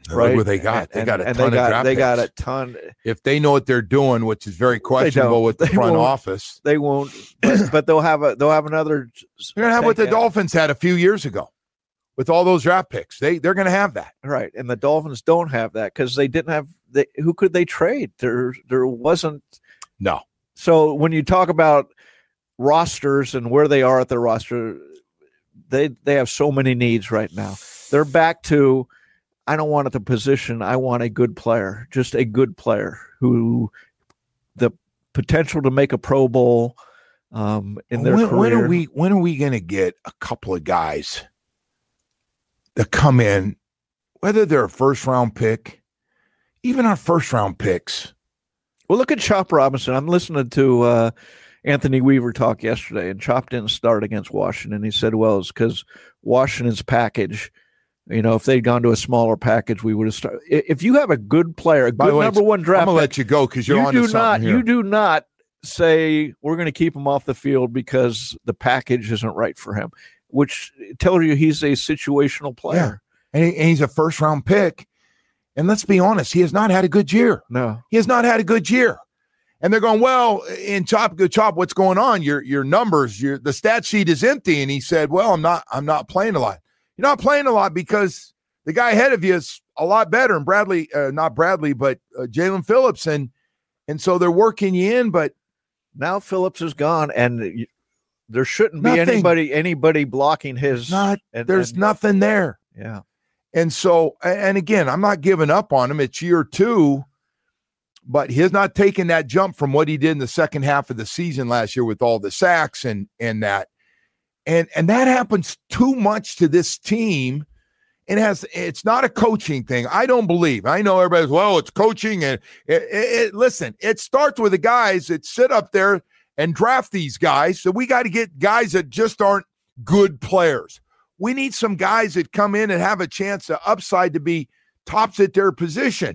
Right. Look what they got. And, they got a and ton they got, of draft They picks. got a ton. If they know what they're doing, which is very questionable with the they front won't, office, they won't. But, but they'll have a. They'll have another. They're gonna have what the Dolphins had a few years ago, with all those draft picks. They they're gonna have that. Right, and the Dolphins don't have that because they didn't have. They, who could they trade? There, there wasn't. No. So when you talk about rosters and where they are at their roster, they they have so many needs right now. They're back to, I don't want at the position. I want a good player, just a good player who the potential to make a Pro Bowl um, in their when, career. When are we? When are we going to get a couple of guys that come in, whether they're a first round pick, even our first round picks? Well, look at Chop Robinson. I'm listening to uh, Anthony Weaver talk yesterday, and Chop didn't start against Washington. He said, "Well, it's because Washington's package." You know, if they'd gone to a smaller package, we would have started. If you have a good player, a good way, number one draft, I'm gonna pick, let you go because you're you on do to not. something here. You do not say we're going to keep him off the field because the package isn't right for him, which tells you he's a situational player. Yeah. And, he, and he's a first round pick. And let's be honest, he has not had a good year. No, he has not had a good year. And they're going, well, in Chop, good Chop, what's going on? Your your numbers, your the stat sheet is empty. And he said, well, I'm not. I'm not playing a lot. You're not playing a lot because the guy ahead of you is a lot better. And Bradley, uh, not Bradley, but uh, Jalen Phillips. And, and so they're working you in. But now Phillips is gone. And there shouldn't be nothing, anybody anybody blocking his. Not, and, there's and, nothing there. Yeah. And so, and again, I'm not giving up on him. It's year two. But he has not taken that jump from what he did in the second half of the season last year with all the sacks and and that. And and that happens too much to this team. It has. It's not a coaching thing. I don't believe. I know everybody's, well, it's coaching. And it, it, it, listen, it starts with the guys that sit up there and draft these guys. So we got to get guys that just aren't good players. We need some guys that come in and have a chance to upside to be tops at their position.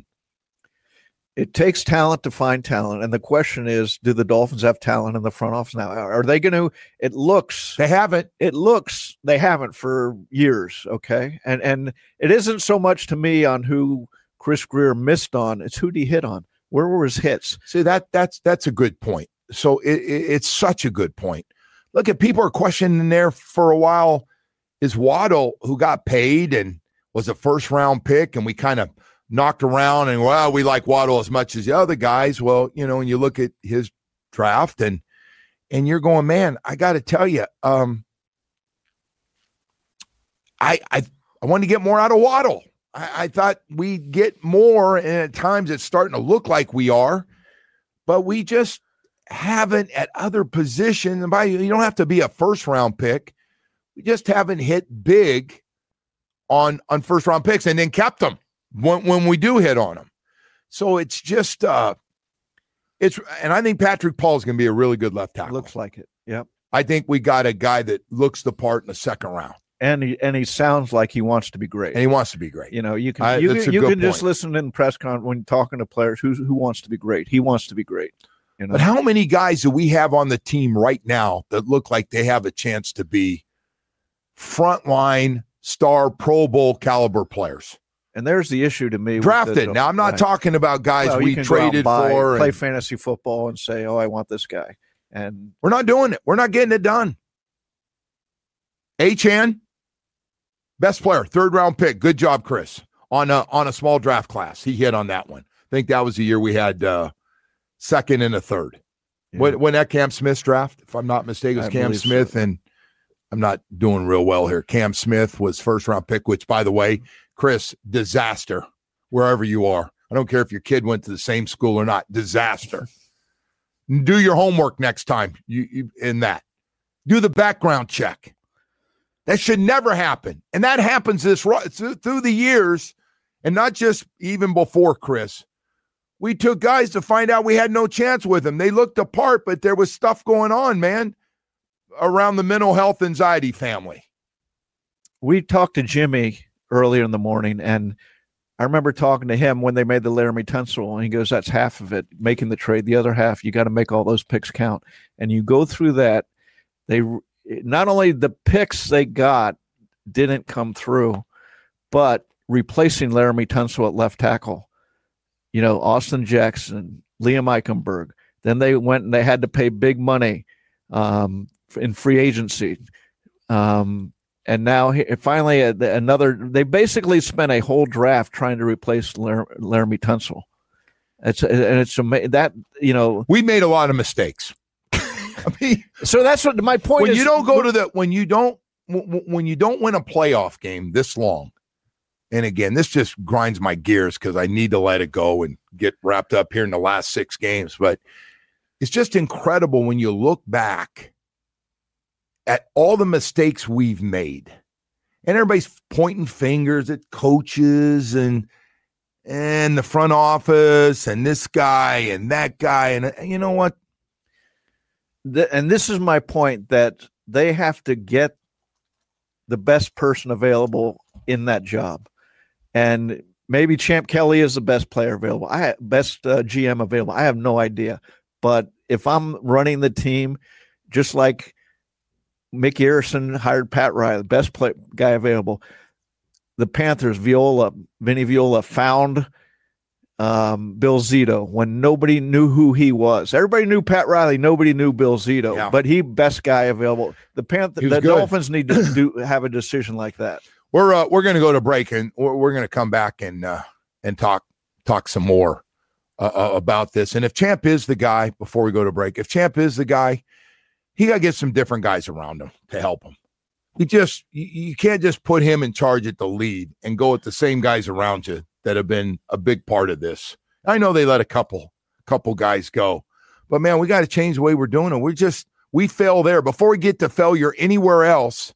It takes talent to find talent. And the question is, do the Dolphins have talent in the front office now? Are they going to, it looks. They haven't. It looks they haven't for years, okay? And and it isn't so much to me on who Chris Grier missed on. It's who did he hit on? Where were his hits? See, that that's that's a good point. So it, it, it's such a good point. Look, at people are questioning there for a while, is Waddle, who got paid and was a first-round pick, and we kind of knocked around and, well, we like Waddle as much as the other guys. Well, you know, when you look at his draft and and you're going, man, I got to tell you, um, I I I want to get more out of Waddle. I, I thought we'd get more, and at times it's starting to look like we are, but we just haven't at other positions. And by you don't have to be a first round pick. We just haven't hit big on on first round picks and then kept them when when we do hit on them. So it's just uh it's and I think Patrick Paul is going to be a really good left tackle. Looks like it. Yep. I think we got a guy that looks the part in the second round. And he and he sounds like he wants to be great. And he wants to be great. You know, you can I, you, that's can, a you good can just point. listen in press conference when talking to players who who wants to be great. He wants to be great. You know? But how many guys do we have on the team right now that look like they have a chance to be frontline star Pro Bowl caliber players? And there's the issue to me. Drafted. The, now, I'm not right. talking about guys well, we traded buy, for. Play and, fantasy football and say, oh, I want this guy. And we're not doing it. We're not getting it done. Achane, best player, third round pick. Good job, Chris, on a, on a small draft class. He hit on that one. I think that was the year we had uh, second and a third. Yeah. When, when that Cam Smith draft, if I'm not mistaken, it was I Cam Smith, so. And I'm not doing real well here. Cam Smith was first round pick, which, by the way, Chris, disaster wherever you are. I don't care if your kid went to the same school or not. Disaster. Do your homework next time you, you in that. Do the background check. That should never happen. And that happens this through the years, and not just even before Chris. We took guys to find out we had no chance with them. They looked apart, but there was stuff going on, man, around the mental health anxiety family. We talked to Jimmy earlier in the morning, and I remember talking to him when they made the Laramie Tunsil, and he goes, that's half of it, making the trade. The other half, you got to make all those picks count. And you go through that, they not only the picks they got didn't come through, but replacing Laramie Tunsil at left tackle. You know, Austin Jackson, Liam Eichenberg. Then they went and they had to pay big money um, in free agency. Um, and now he, finally uh, another, they basically spent a whole draft trying to replace Lar- Laramie Tunsil. It's, and it's amazing that, you know, we made a lot of mistakes. I mean, so that's what my point when is. You don't go to the, when you don't, when you don't win a playoff game this long, and again, this just grinds my gears because I need to let it go and get wrapped up here in the last six games. But it's just incredible when you look back at all the mistakes we've made. And everybody's pointing fingers at coaches and and the front office and this guy and that guy. And you know what? The, and this is my point, that they have to get the best person available in that job. And maybe Champ Kelly is the best player available. I best uh, G M available. I have no idea. But if I'm running the team, just like Mick Garrison hired Pat Riley, best play, guy available, the Panthers, Viola, Vinny Viola found um, Bill Zito when nobody knew who he was. Everybody knew Pat Riley. Nobody knew Bill Zito, yeah. But he best guy available. The Panther, the good. Dolphins need to do have a decision like that. We're uh, we're going to go to break, and we're, we're going to come back and uh, and talk talk some more uh, uh, about this. And if Champ is the guy, before we go to break, if Champ is the guy, he got to get some different guys around him to help him. You just you, you can't just put him in charge at the lead and go with the same guys around you that have been a big part of this. I know they let a couple couple guys go, but man, we got to change the way we're doing it. We're just we fail there. Before we get to failure anywhere else,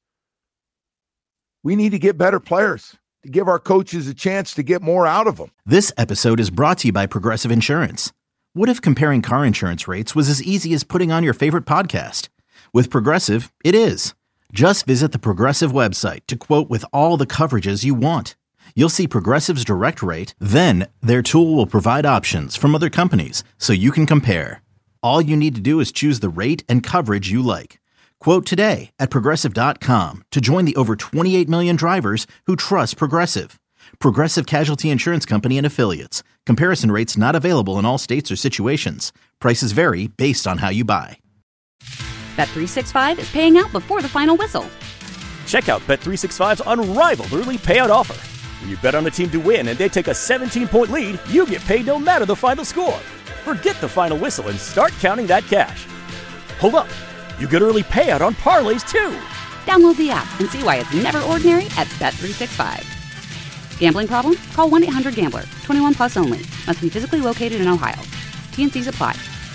we need to get better players to give our coaches a chance to get more out of them. This episode is brought to you by Progressive Insurance. What if comparing car insurance rates was as easy as putting on your favorite podcast? With Progressive, it is. Just visit the Progressive website to quote with all the coverages you want. You'll see Progressive's direct rate, then their tool will provide options from other companies so you can compare. All you need to do is choose the rate and coverage you like. Quote today at Progressive dot com to join the over twenty-eight million drivers who trust Progressive. Progressive Casualty Insurance Company and Affiliates. Comparison rates not available in all states or situations. Prices vary based on how you buy. Bet three sixty-five is paying out before the final whistle. Check out Bet three sixty-five's unrivaled early payout offer. When you bet on a team to win and they take a seventeen-point lead, you get paid no matter the final score. Forget the final whistle and start counting that cash. Hold up. You get early payout on parlays, too. Download the app and see why it's never ordinary at Bet three sixty-five. Gambling problem? Call one eight hundred gambler. twenty-one plus only. Must be physically located in Ohio. T and C's apply.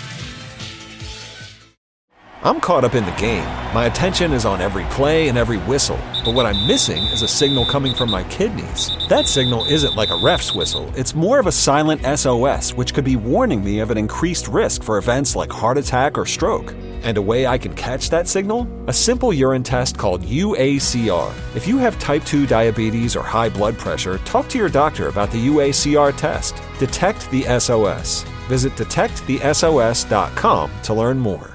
I'm caught up in the game. My attention is on every play and every whistle. But what I'm missing is a signal coming from my kidneys. That signal isn't like a ref's whistle. It's more of a silent S O S, which could be warning me of an increased risk for events like heart attack or stroke. And a way I can catch that signal? A simple urine test called U A C R. If you have type two diabetes or high blood pressure, talk to your doctor about the U A C R test. Detect the S O S. Visit detect the S O S dot com to learn more.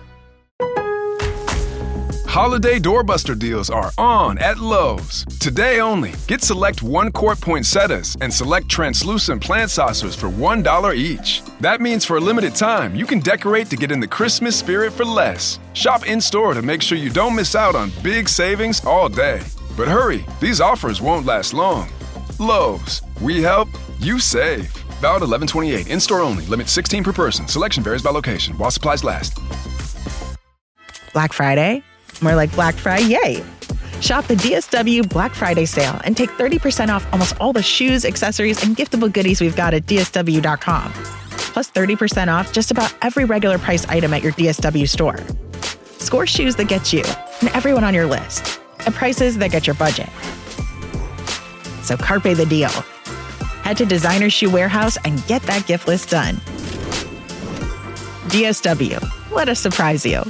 Holiday doorbuster deals are on at Lowe's. Today only, get select one-quart poinsettias and select translucent plant saucers for one dollar each. That means for a limited time, you can decorate to get in the Christmas spirit for less. Shop in-store to make sure you don't miss out on big savings all day. But hurry, these offers won't last long. Lowe's, we help, you save. Valid eleven twenty-eight, in-store only, limit sixteen per person. Selection varies by location, while supplies last. Black Friday? More like Black Friday, yay! Shop the D S W Black Friday sale and take thirty percent off almost all the shoes, accessories, and giftable goodies we've got at D S W dot com. Plus thirty percent off just about every regular price item at your D S W store. Score shoes that get you and everyone on your list at prices that get your budget. So carpe the deal. Head to Designer Shoe Warehouse and get that gift list done. D S W, let us surprise you.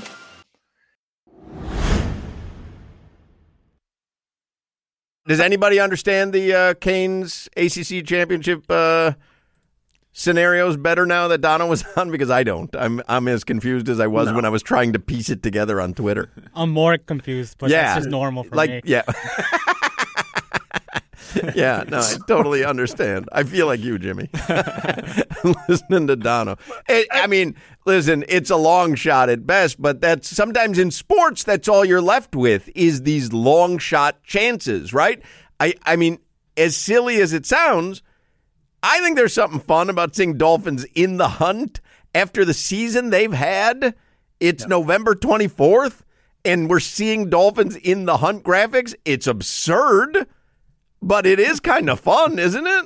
Does anybody understand the uh, Canes A C C championship uh, scenarios better now that Donna was on? Because I don't. I'm I'm as confused as I was no. when I was trying to piece it together on Twitter. I'm more confused, but yeah, that's just normal for like, me. Yeah. Yeah, no, I totally understand. I feel like you, Jimmy. Listening to Dono. It, I mean, listen, it's a long shot at best, but that's sometimes in sports, that's all you're left with is these long shot chances, right? I, I mean, as silly as it sounds, I think there's something fun about seeing Dolphins in the hunt after the season they've had. It's yeah. November twenty-fourth, and we're seeing Dolphins in the hunt graphics. It's absurd, but it is kind of fun, isn't it?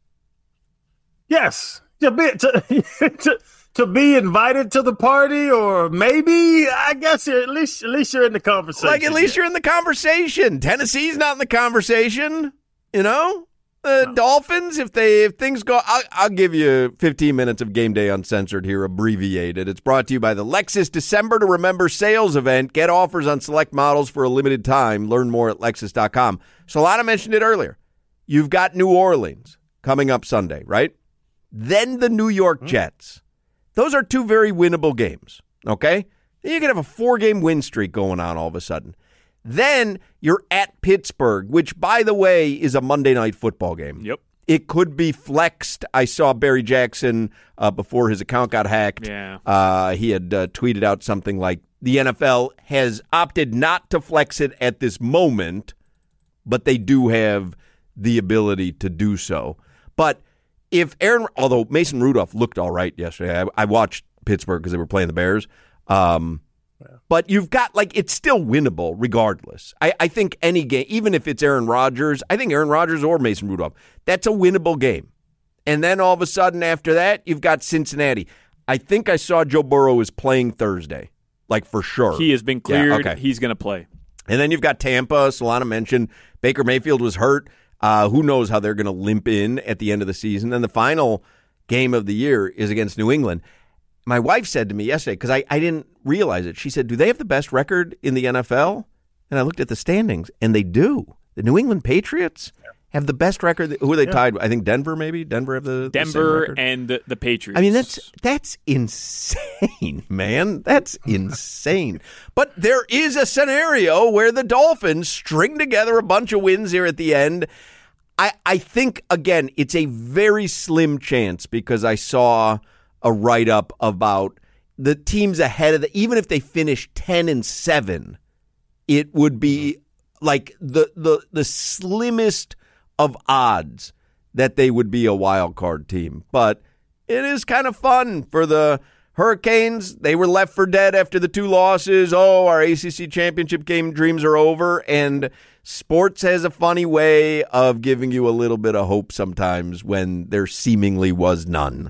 Yes. To be, to, to, to be invited to the party, or maybe, I guess you're, at least at least you're in the conversation. Like, at least yeah. you're in the conversation. Tennessee's not in the conversation, you know? The no. Dolphins, if they if things go, I'll, I'll give you fifteen minutes of Game Day Uncensored here, abbreviated. It's brought to you by the Lexus December to Remember sales event. Get offers on select models for a limited time. Learn more at Lexus dot com. Solana mentioned it earlier. You've got New Orleans coming up Sunday, right? Then the New York Jets. Those are two very winnable games, okay? Then you can have a four-game win streak going on all of a sudden. Then you're at Pittsburgh, which, by the way, is a Monday Night Football game. Yep. It could be flexed. I saw Barry Jackson, uh, before his account got hacked. Yeah. Uh, he had uh, tweeted out something like, the N F L has opted not to flex it at this moment, but they do have the ability to do so. But if Aaron, although Mason Rudolph looked all right yesterday, I, I watched Pittsburgh because they were playing the Bears. Um But you've got, like, it's still winnable regardless. I, I think any game, even if it's Aaron Rodgers, I think Aaron Rodgers or Mason Rudolph, that's a winnable game. And then all of a sudden after that, you've got Cincinnati. I think I saw Joe Burrow is playing Thursday, like for sure. He has been cleared. Yeah, okay. He's going to play. And then you've got Tampa. Solana mentioned Baker Mayfield was hurt. Uh, who knows how they're going to limp in at the end of the season. And the final game of the year is against New England. My wife said to me yesterday, because I, I didn't realize it, she said, do they have the best record in the N F L? And I looked at the standings, and they do. The New England Patriots have the best record. Who are they yeah. tied with? I think Denver, maybe? Denver have the Denver the and the, the Patriots. I mean, that's that's insane, man. That's insane. But there is a scenario where the Dolphins string together a bunch of wins here at the end. I, I think, again, it's a very slim chance because I saw a write-up about the teams ahead of the, even if they finish ten and seven, it would be like the the the slimmest of odds that they would be a wild card team. But it is kind of fun for the Hurricanes. They were left for dead after the two losses. Oh, our A C C championship game dreams are over. And sports has a funny way of giving you a little bit of hope sometimes when there seemingly was none.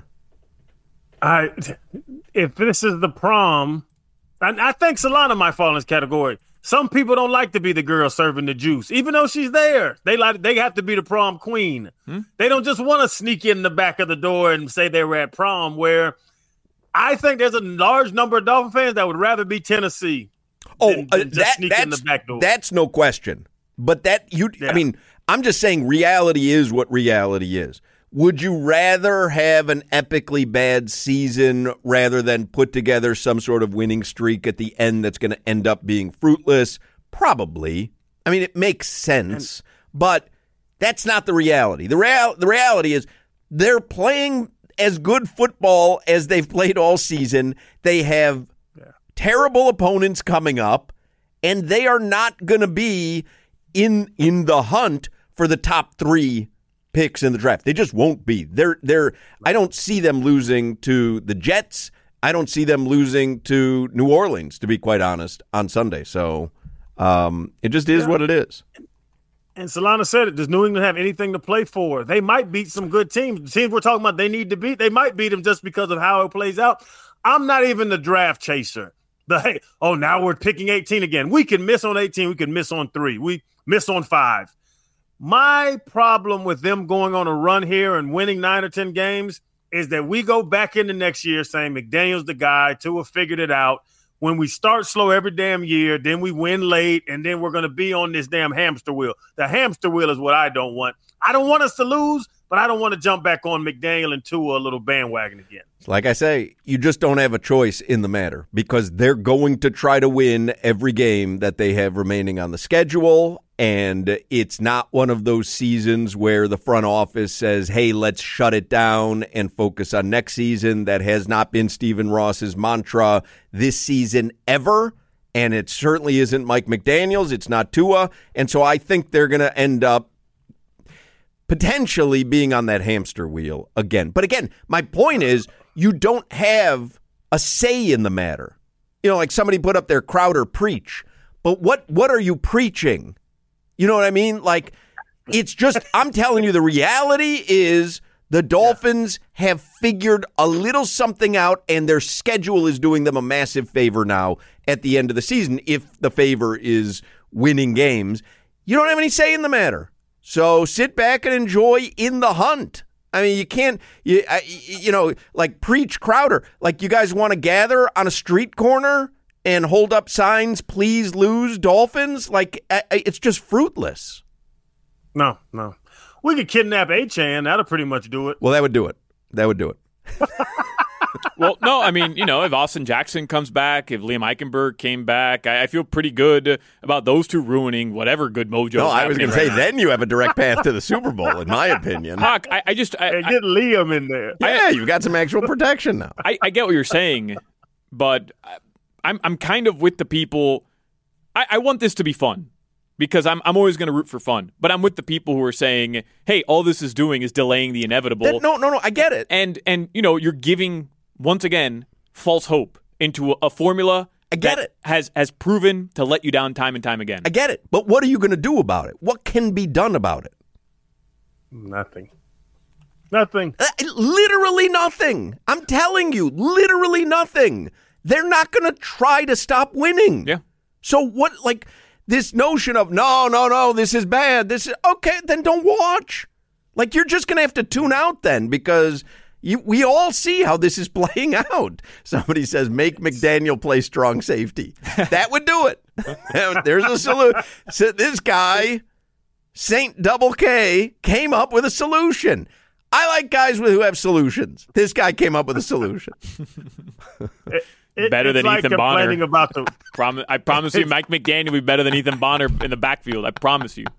I, if this is the prom, I, I think Solana might fall in this category. Some people don't like to be the girl serving the juice, even though she's there. They like they have to be the prom queen. Hmm? They don't just want to sneak in the back of the door and say they were at prom. Where I think there's a large number of Dolphin fans that would rather be Tennessee. Oh, than, than uh, just that, sneak that's in the back door. That's no question. But that you, yeah. I mean, I'm just saying reality is what reality is. Would you rather have an epically bad season rather than put together some sort of winning streak at the end that's going to end up being fruitless? Probably. I mean, it makes sense, but that's not the reality. The real the reality is they're playing as good football as they've played all season. They have yeah. terrible opponents coming up, and they are not going to be in in the hunt for the top three picks in the draft. They just won't be. They're they're I don't see them losing to the Jets. I don't see them losing to New Orleans, to be quite honest, on Sunday. So um, it just is yeah. what it is. And Solana said it. Does New England have anything to play for? They might beat some good teams. The teams we're talking about they need to beat, they might beat them just because of how it plays out. I'm not even the draft chaser. The hey, oh, now we're picking eighteen again. We can miss on eighteen. We can miss on three. We miss on five. My problem with them going on a run here and winning nine or ten games is that we go back into next year saying McDaniel's the guy, Tua figured it out. When we start slow every damn year, then we win late, and then we're going to be on this damn hamster wheel. The hamster wheel is what I don't want. I don't want us to lose, but I don't want to jump back on McDaniel and Tua a little bandwagon again. Like I say, you just don't have a choice in the matter because they're going to try to win every game that they have remaining on the schedule. And it's not one of those seasons where the front office says, hey, let's shut it down and focus on next season. That has not been Stephen Ross's mantra this season ever. And it certainly isn't Mike McDaniels. It's not Tua. And so I think they're going to end up potentially being on that hamster wheel again. But again, my point is you don't have a say in the matter. You know, like somebody put up their Crowder preach. But what what are you preaching? You know what I mean? Like, it's just, I'm telling you, the reality is the Dolphins have figured a little something out, and their schedule is doing them a massive favor now at the end of the season if the favor is winning games. You don't have any say in the matter. So sit back and enjoy in the hunt. I mean, you can't, you, you know, like preach Crowder. Like, you guys want to gather on a street corner and hold up signs, please lose Dolphins? Like, it's just fruitless. No, no. We could kidnap Achane. That'll pretty much do it. Well, that would do it. That would do it. Well, no, I mean, you know, if Austin Jackson comes back, if Liam Eichenberg came back, I, I feel pretty good about those two ruining whatever good mojo. No, I was going right to say, now. Then you have a direct path to the Super Bowl, in my opinion. Hawk, I, I just... I, hey, get Liam in there. Yeah, I, you've got some actual protection now. I, I get what you're saying, but I'm I'm kind of with the people. I, I want this to be fun because I'm I'm always going to root for fun. But I'm with the people who are saying, "Hey, all this is doing is delaying the inevitable." That, no, no, no. I get it. And and you know, you're giving once again false hope into a, a formula. I get that it. Has has proven to let you down time and time again. I get it. But what are you going to do about it? What can be done about it? Nothing. Nothing. Uh, literally nothing. I'm telling you, literally nothing. They're not going to try to stop winning. Yeah. So what, like, this notion of, no, no, no, this is bad. This is, okay, then don't watch. Like, you're just going to have to tune out then because you, we all see how this is playing out. Somebody says, make McDaniel play strong safety. That would do it. There's a solution. So this guy, Saint Double K, came up with a solution. I like guys who have solutions. This guy came up with a solution. It, it, better than like Ethan Bonner. About the- Prom- I promise you, Mike McDaniel will be better than Ethan Bonner in the backfield. I promise you.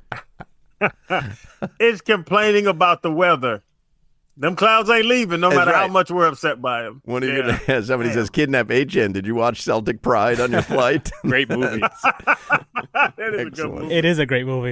It's complaining about the weather. Them clouds ain't leaving, no That's matter right. how much we're upset by them. When are you yeah. gonna have somebody Damn. says kidnap H N? Did you watch Celtic Pride on your flight? Great movie. That is a good movie. It is a great movie.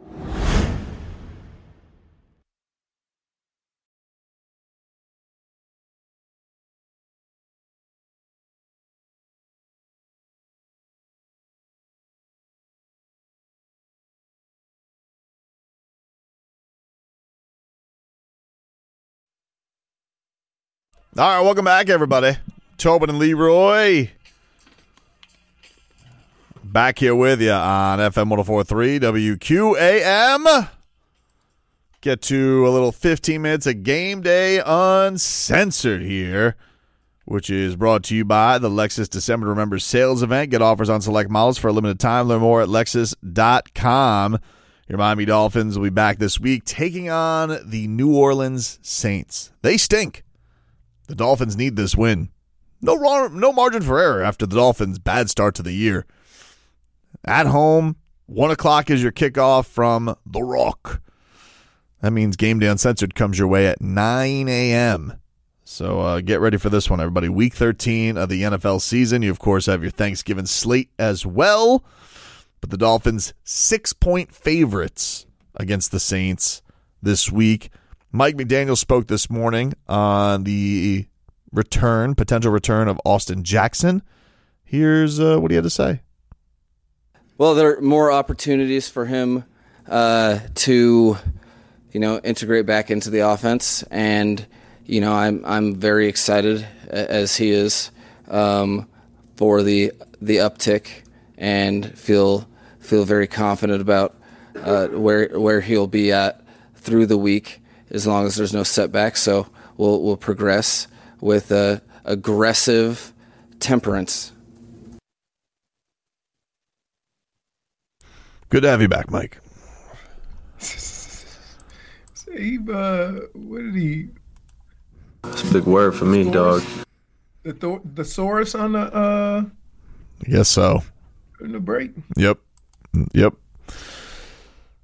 All right, welcome back, everybody. Tobin and Leroy back here with you on F M one oh four point three W Q A M. Get to a little fifteen minutes of Game Day Uncensored here, which is brought to you by the Lexus December to Remember sales event. Get offers on select models for a limited time. Learn more at Lexus dot com. Your Miami Dolphins will be back this week taking on the New Orleans Saints. They stink. The Dolphins need this win. No wrong, no margin for error after the Dolphins' bad start to the year. At home, one o'clock is your kickoff from The Rock. That means Game Day Uncensored comes your way at nine a.m. So uh, get ready for this one, everybody. Week thirteen of the N F L season. You, of course, have your Thanksgiving slate as well. But the Dolphins, six-point favorites against the Saints this week. Mike McDaniel spoke this morning on the return, potential return of Austin Jackson. Here's uh, what he had to say. Well, there are more opportunities for him uh, to, you know, integrate back into the offense, and you know, I'm I'm very excited as he is um, for the the uptick, and feel feel very confident about uh, where where he'll be at through the week, as long as there's no setbacks. So we'll we'll progress with uh, aggressive temperance. Good to have you back, Mike. Save, uh, what did he? It's a big word for me, dog. The th- the thesaurus on the uh. I guess so. In the break. Yep. Yep.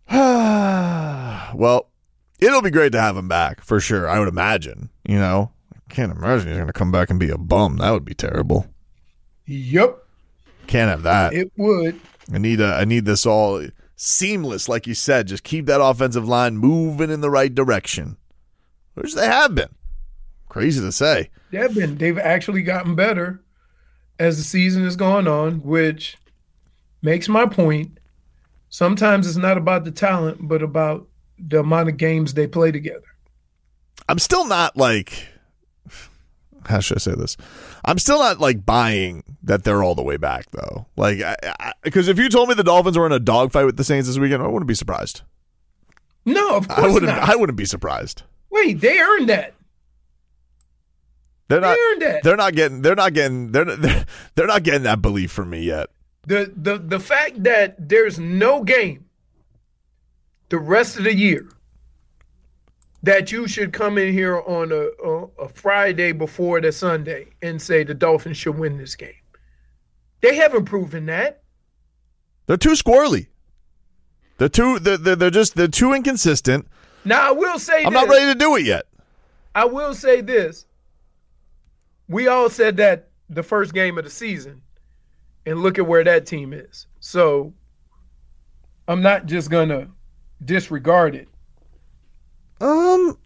Well, it'll be great to have him back for sure. I would imagine. You know, I can't imagine he's going to come back and be a bum. That would be terrible. Yep. Can't have that. It would. I need a, I need this all seamless, like you said. Just keep that offensive line moving in the right direction, which they have been. Crazy to say. They've been. They've actually gotten better as the season has gone on, which makes my point. Sometimes it's not about the talent, but about the amount of games they play together. I'm still not like, how should I say this? I'm still not like buying that they're all the way back, though. Like, because if you told me the Dolphins were in a dogfight with the Saints this weekend, I wouldn't be surprised. No, of course I wouldn't. not. I wouldn't be surprised. Wait, they earned that. They're not. They earned that. They're not getting. They're not getting. They're they're, they're not getting that belief from me yet. The the the fact that there's no game the rest of the year that you should come in here on a, a, a Friday before the Sunday and say the Dolphins should win this game. They haven't proven that. They're too squirrely. They're too. They're, they're, they're just. They're too inconsistent. Now I will say I'm this. not ready to do it yet. I will say this. We all said that the first game of the season, and look at where that team is. So I'm not just going to disregard it. Um,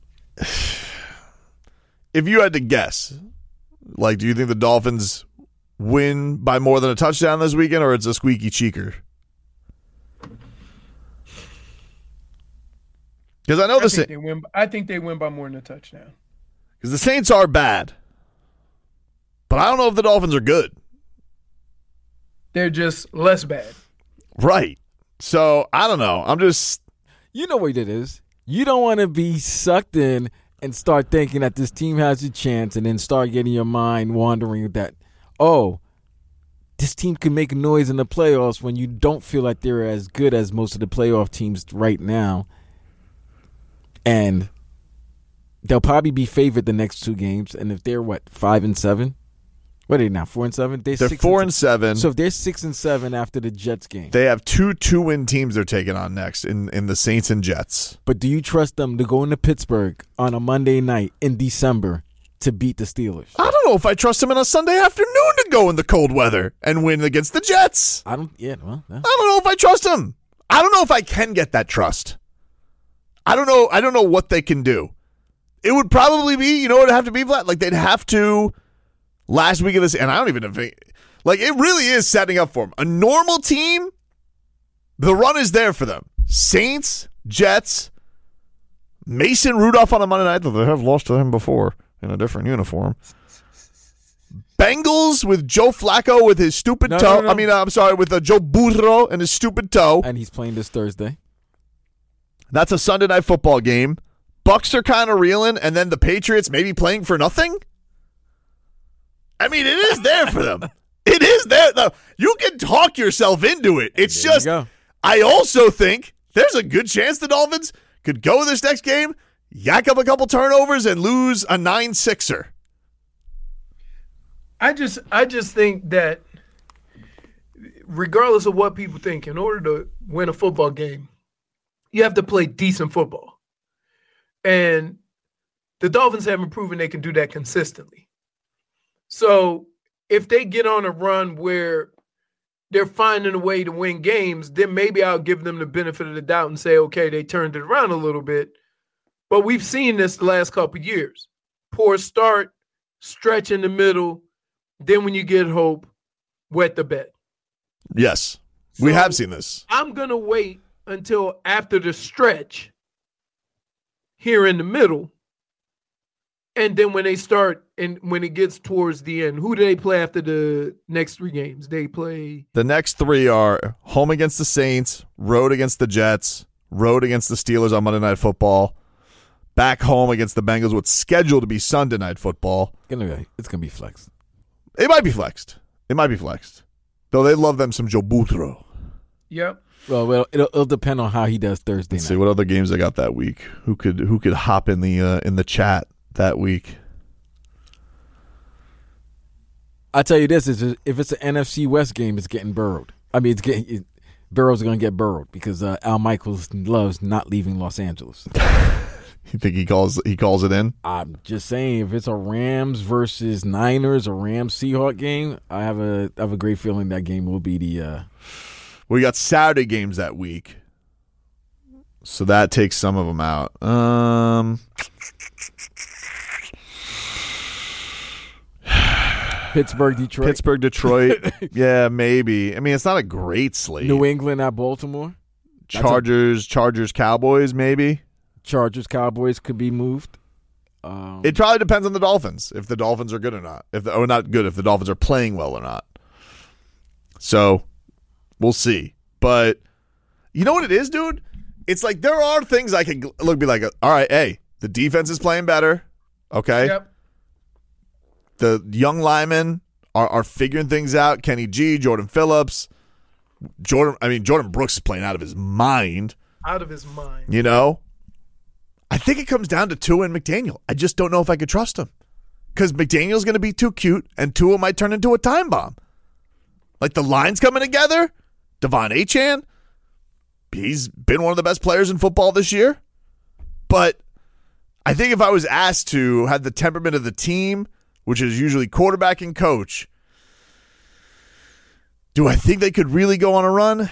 if you had to guess, like, do you think the Dolphins win by more than a touchdown this weekend, or it's a squeaky cheeker? Because I know I the think Sa- they win. I think they win by more than a touchdown. Because the Saints are bad, but I don't know if the Dolphins are good. They're just less bad. Right. So I don't know. I'm just. You know what it is. You don't want to be sucked in and start thinking that this team has a chance, and then start getting your mind wandering that, oh, this team can make noise in the playoffs when you don't feel like they're as good as most of the playoff teams right now. And they'll probably be favored the next two games. And if they're, what, five and seven? What are they now, four and seven? They're, they're six four and, and seven. So if they're six and seven after the Jets game. They have two two-win teams they're taking on next in, in the Saints and Jets. But do you trust them to go into Pittsburgh on a Monday night in December to beat the Steelers? I don't know if I trust them on a Sunday afternoon to go in the cold weather and win against the Jets. I don't. Yeah, well, no. I don't know if I trust them. I don't know if I can get that trust. I don't know. I don't know what they can do. It would probably be, you know, it'd have to be flat. Like they'd have to. Last week of this, and I don't even think, like, it really is setting up for them. A normal team, the run is there for them. Saints, Jets, Mason Rudolph on a Monday night, though they have lost to him before in a different uniform. Bengals with Joe Flacco with his stupid no, toe. no, no. I mean, uh, I'm sorry, with uh, Joe Burrow and his stupid toe. And he's playing this Thursday. That's a Sunday night football game. Bucks are kind of reeling, and then the Patriots maybe playing for nothing. I mean, it is there for them. It is there. Though. You can talk yourself into it. It's there just, I also think there's a good chance the Dolphins could go this next game, yak up a couple turnovers, and lose a nine sixer. I just, I just think that regardless of what people think, in order to win a football game, you have to play decent football. And the Dolphins haven't proven they can do that consistently. So if they get on a run where they're finding a way to win games, then maybe I'll give them the benefit of the doubt and say, okay, they turned it around a little bit. But we've seen this the last couple of years. Poor start, stretch in the middle, then when you get hope, wet the bed. Yes, so we have seen this. I'm going to wait until after the stretch here in the middle. And then when they start and when it gets towards the end, who do they play after the next three games? They play. The next three are home against the Saints, road against the Jets, road against the Steelers on Monday Night Football, back home against the Bengals, what's scheduled to be Sunday Night Football. It's going to be flexed. It might be flexed. It might be flexed. Though they love them some Joe Burrow. Yep. Well, well, it'll, it'll depend on how he does Thursday Let's night. see what other games they got that week. Who could who could hop in the uh, in the chat that week? I tell you this: is if it's an N F C West game, it's getting burrowed. I mean, it's getting it, Burrow's going to get burrowed because uh, Al Michaels loves not leaving Los Angeles. You think he calls he calls it in? I'm just saying, if it's a Rams versus Niners or Rams Seahawks game, I have a I have a great feeling that game will be the. Uh, we got Saturday games that week, so that takes some of them out. Um, Pittsburgh, Detroit. Pittsburgh, Detroit. Yeah, maybe. I mean, it's not a great slate. New England at Baltimore. Chargers, a- Chargers, Cowboys, maybe. Chargers, Cowboys could be moved. Um, it probably depends on the Dolphins, if the Dolphins are good or not. If the, or not good, if the Dolphins are playing well or not. So, we'll see. But, you know what it is, dude? It's like there are things I can look be like, all right, hey, the defense is playing better. Okay? Yep. The young linemen are, are figuring things out. Kenny G, Jordan Phillips. Jordan, I mean, Jordan Brooks is playing out of his mind. Out of his mind. You know? I think it comes down to Tua and McDaniel. I just don't know if I could trust him. Because McDaniel's going to be too cute, and Tua might turn into a time bomb. Like the lines coming together. Devon Achane. He's been one of the best players in football this year. But I think if I was asked to have the temperament of the team, which is usually quarterback and coach, do I think they could really go on a run?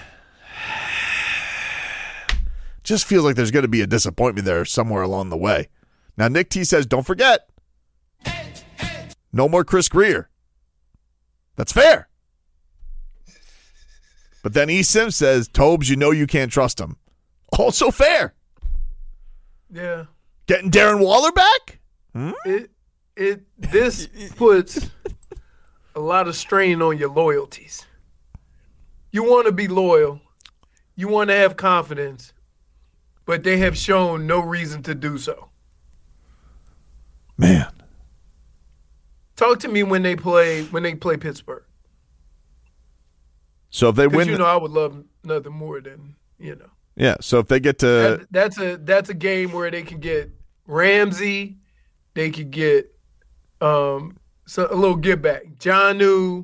Just feels like there's going to be a disappointment there somewhere along the way. Now, Nick T says, don't forget, no more Chris Greer. That's fair. But then E. Sim says, Tobes, you know you can't trust him. Also fair. Yeah. Getting Darren Waller back? Hmm? It it this puts a lot of strain on your loyalties. You want to be loyal. You want to have confidence. But they have shown no reason to do so. Man. Talk to me when they play when they play Pittsburgh. So if they win, you know, I would love nothing more than, you know. Yeah, so if they get to that, that's a that's a game where they could get Ramsey, they could get um so a little get back. Jonnu.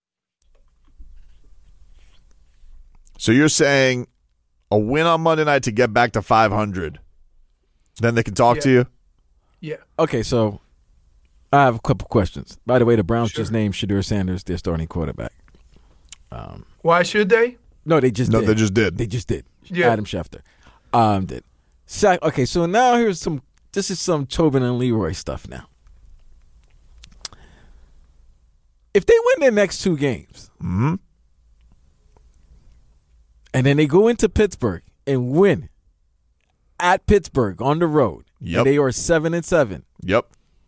So you're saying a win on Monday night to get back to five hundred. Then they can talk Yeah. to you? Yeah. Okay, so I have a couple questions. By the way, the Browns Sure. just named Shadur Sanders their starting quarterback. Um, Why should they? no, they just No, did. they just did. They just did. Yeah. Adam Schefter um, did. So, okay, so now here's some. This is some Tobin and Leroy stuff now. If they win their next two games, Mm-hmm. and then they go into Pittsburgh and win at Pittsburgh on the road, Yep. and they are seven and seven. Yep.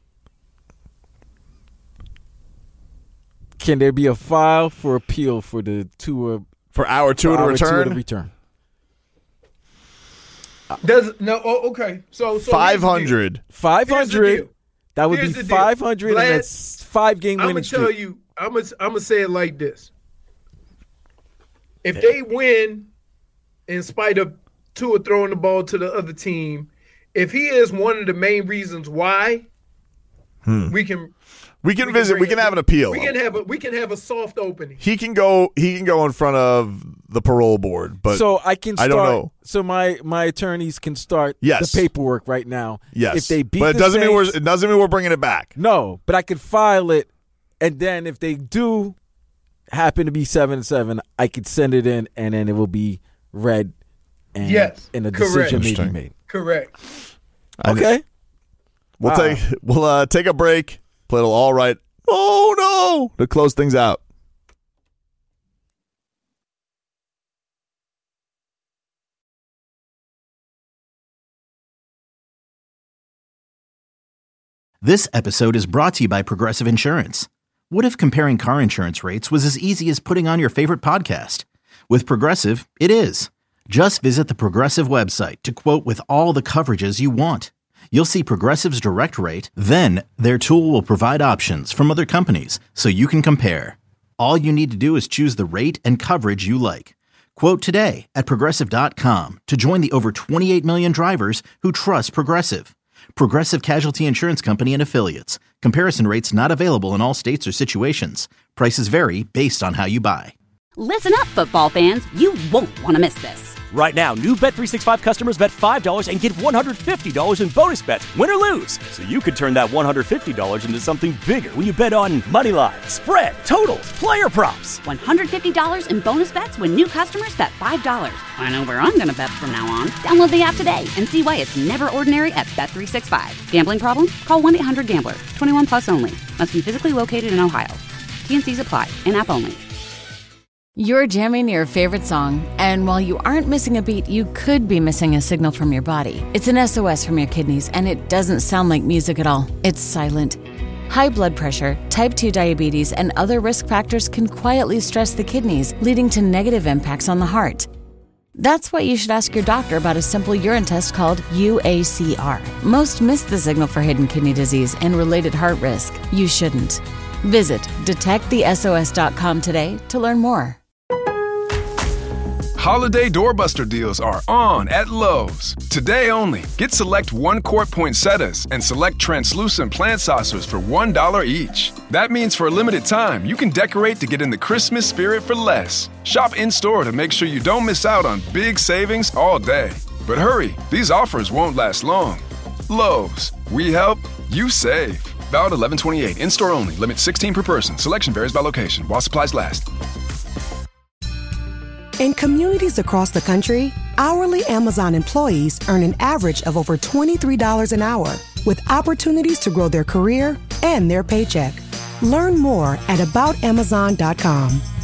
Can there be a file for appeal for the two for our two to return? to return? Does no? Oh, okay. So, so five hundred. Five Here's the hundred. deal. That would Here's be the deal. five hundred, and Vlad, that's five game I'm winning gonna tell streak. you. I'm gonna I'm gonna say it like this. If they win, in spite of Tua throwing the ball to the other team, if he is one of the main reasons why, Hmm. we can We can we visit. bring We can it- have an appeal. We can have a we can have a soft opening. He can go. He can go in front of the parole board. But so I can. I Start, don't know. So my my attorneys can start Yes. the paperwork right now. Yes, If they beat, but it the doesn't mean we're Saints- it doesn't mean we're bringing it back. No, but I could file it, and then if they do happen to be seven and seven, I could send it in, and then it will be read, and Yes, and a correct. decision may be Interesting. made. Correct. Okay, We'll Wow. take we'll uh, take a break. Play a little all right. Oh no! To close things out. This episode is brought to you by Progressive Insurance. What if comparing car insurance rates was as easy as putting on your favorite podcast? With Progressive, it is. Just visit the Progressive website to quote with all the coverages you want. You'll see Progressive's direct rate, then their tool will provide options from other companies so you can compare. All you need to do is choose the rate and coverage you like. Quote today at Progressive dot com to join the over twenty-eight million drivers who trust Progressive. Progressive Casualty Insurance Company and Affiliates. Comparison rates not available in all states or situations. Prices vary based on how you buy. Listen up, football fans. You won't want to miss this. Right now, new Bet three sixty-five customers bet five dollars and get one hundred fifty dollars in bonus bets, win or lose. So you could turn that one hundred fifty dollars into something bigger when you bet on money line, spread, totals, player props. one hundred fifty dollars in bonus bets when new customers bet five dollars. I know where I'm going to bet from now on. Download the app today and see why it's never ordinary at Bet three sixty-five. Gambling problem? Call one eight hundred gambler. twenty-one plus only. Must be physically located in Ohio. T N Cs apply. In-app only. You're jamming your favorite song, and while you aren't missing a beat, you could be missing a signal from your body. It's an S O S from your kidneys, and it doesn't sound like music at all. It's silent. High blood pressure, type two diabetes, and other risk factors can quietly stress the kidneys, leading to negative impacts on the heart. That's why you should ask your doctor about a simple urine test called U A C R. Most miss the signal for hidden kidney disease and related heart risk. You shouldn't. Visit detect the S O S dot com today to learn more. Holiday doorbuster deals are on at Lowe's. Today only, get select one-quart poinsettias and select translucent plant saucers for one dollar each. That means for a limited time, you can decorate to get in the Christmas spirit for less. Shop in-store to make sure you don't miss out on big savings all day. But hurry, these offers won't last long. Lowe's, we help, you save. Valid eleven twenty-eight, in-store only, limit sixteen per person. Selection varies by location, while supplies last. In communities across the country, hourly Amazon employees earn an average of over twenty-three dollars an hour, with opportunities to grow their career and their paycheck. Learn more at about amazon dot com.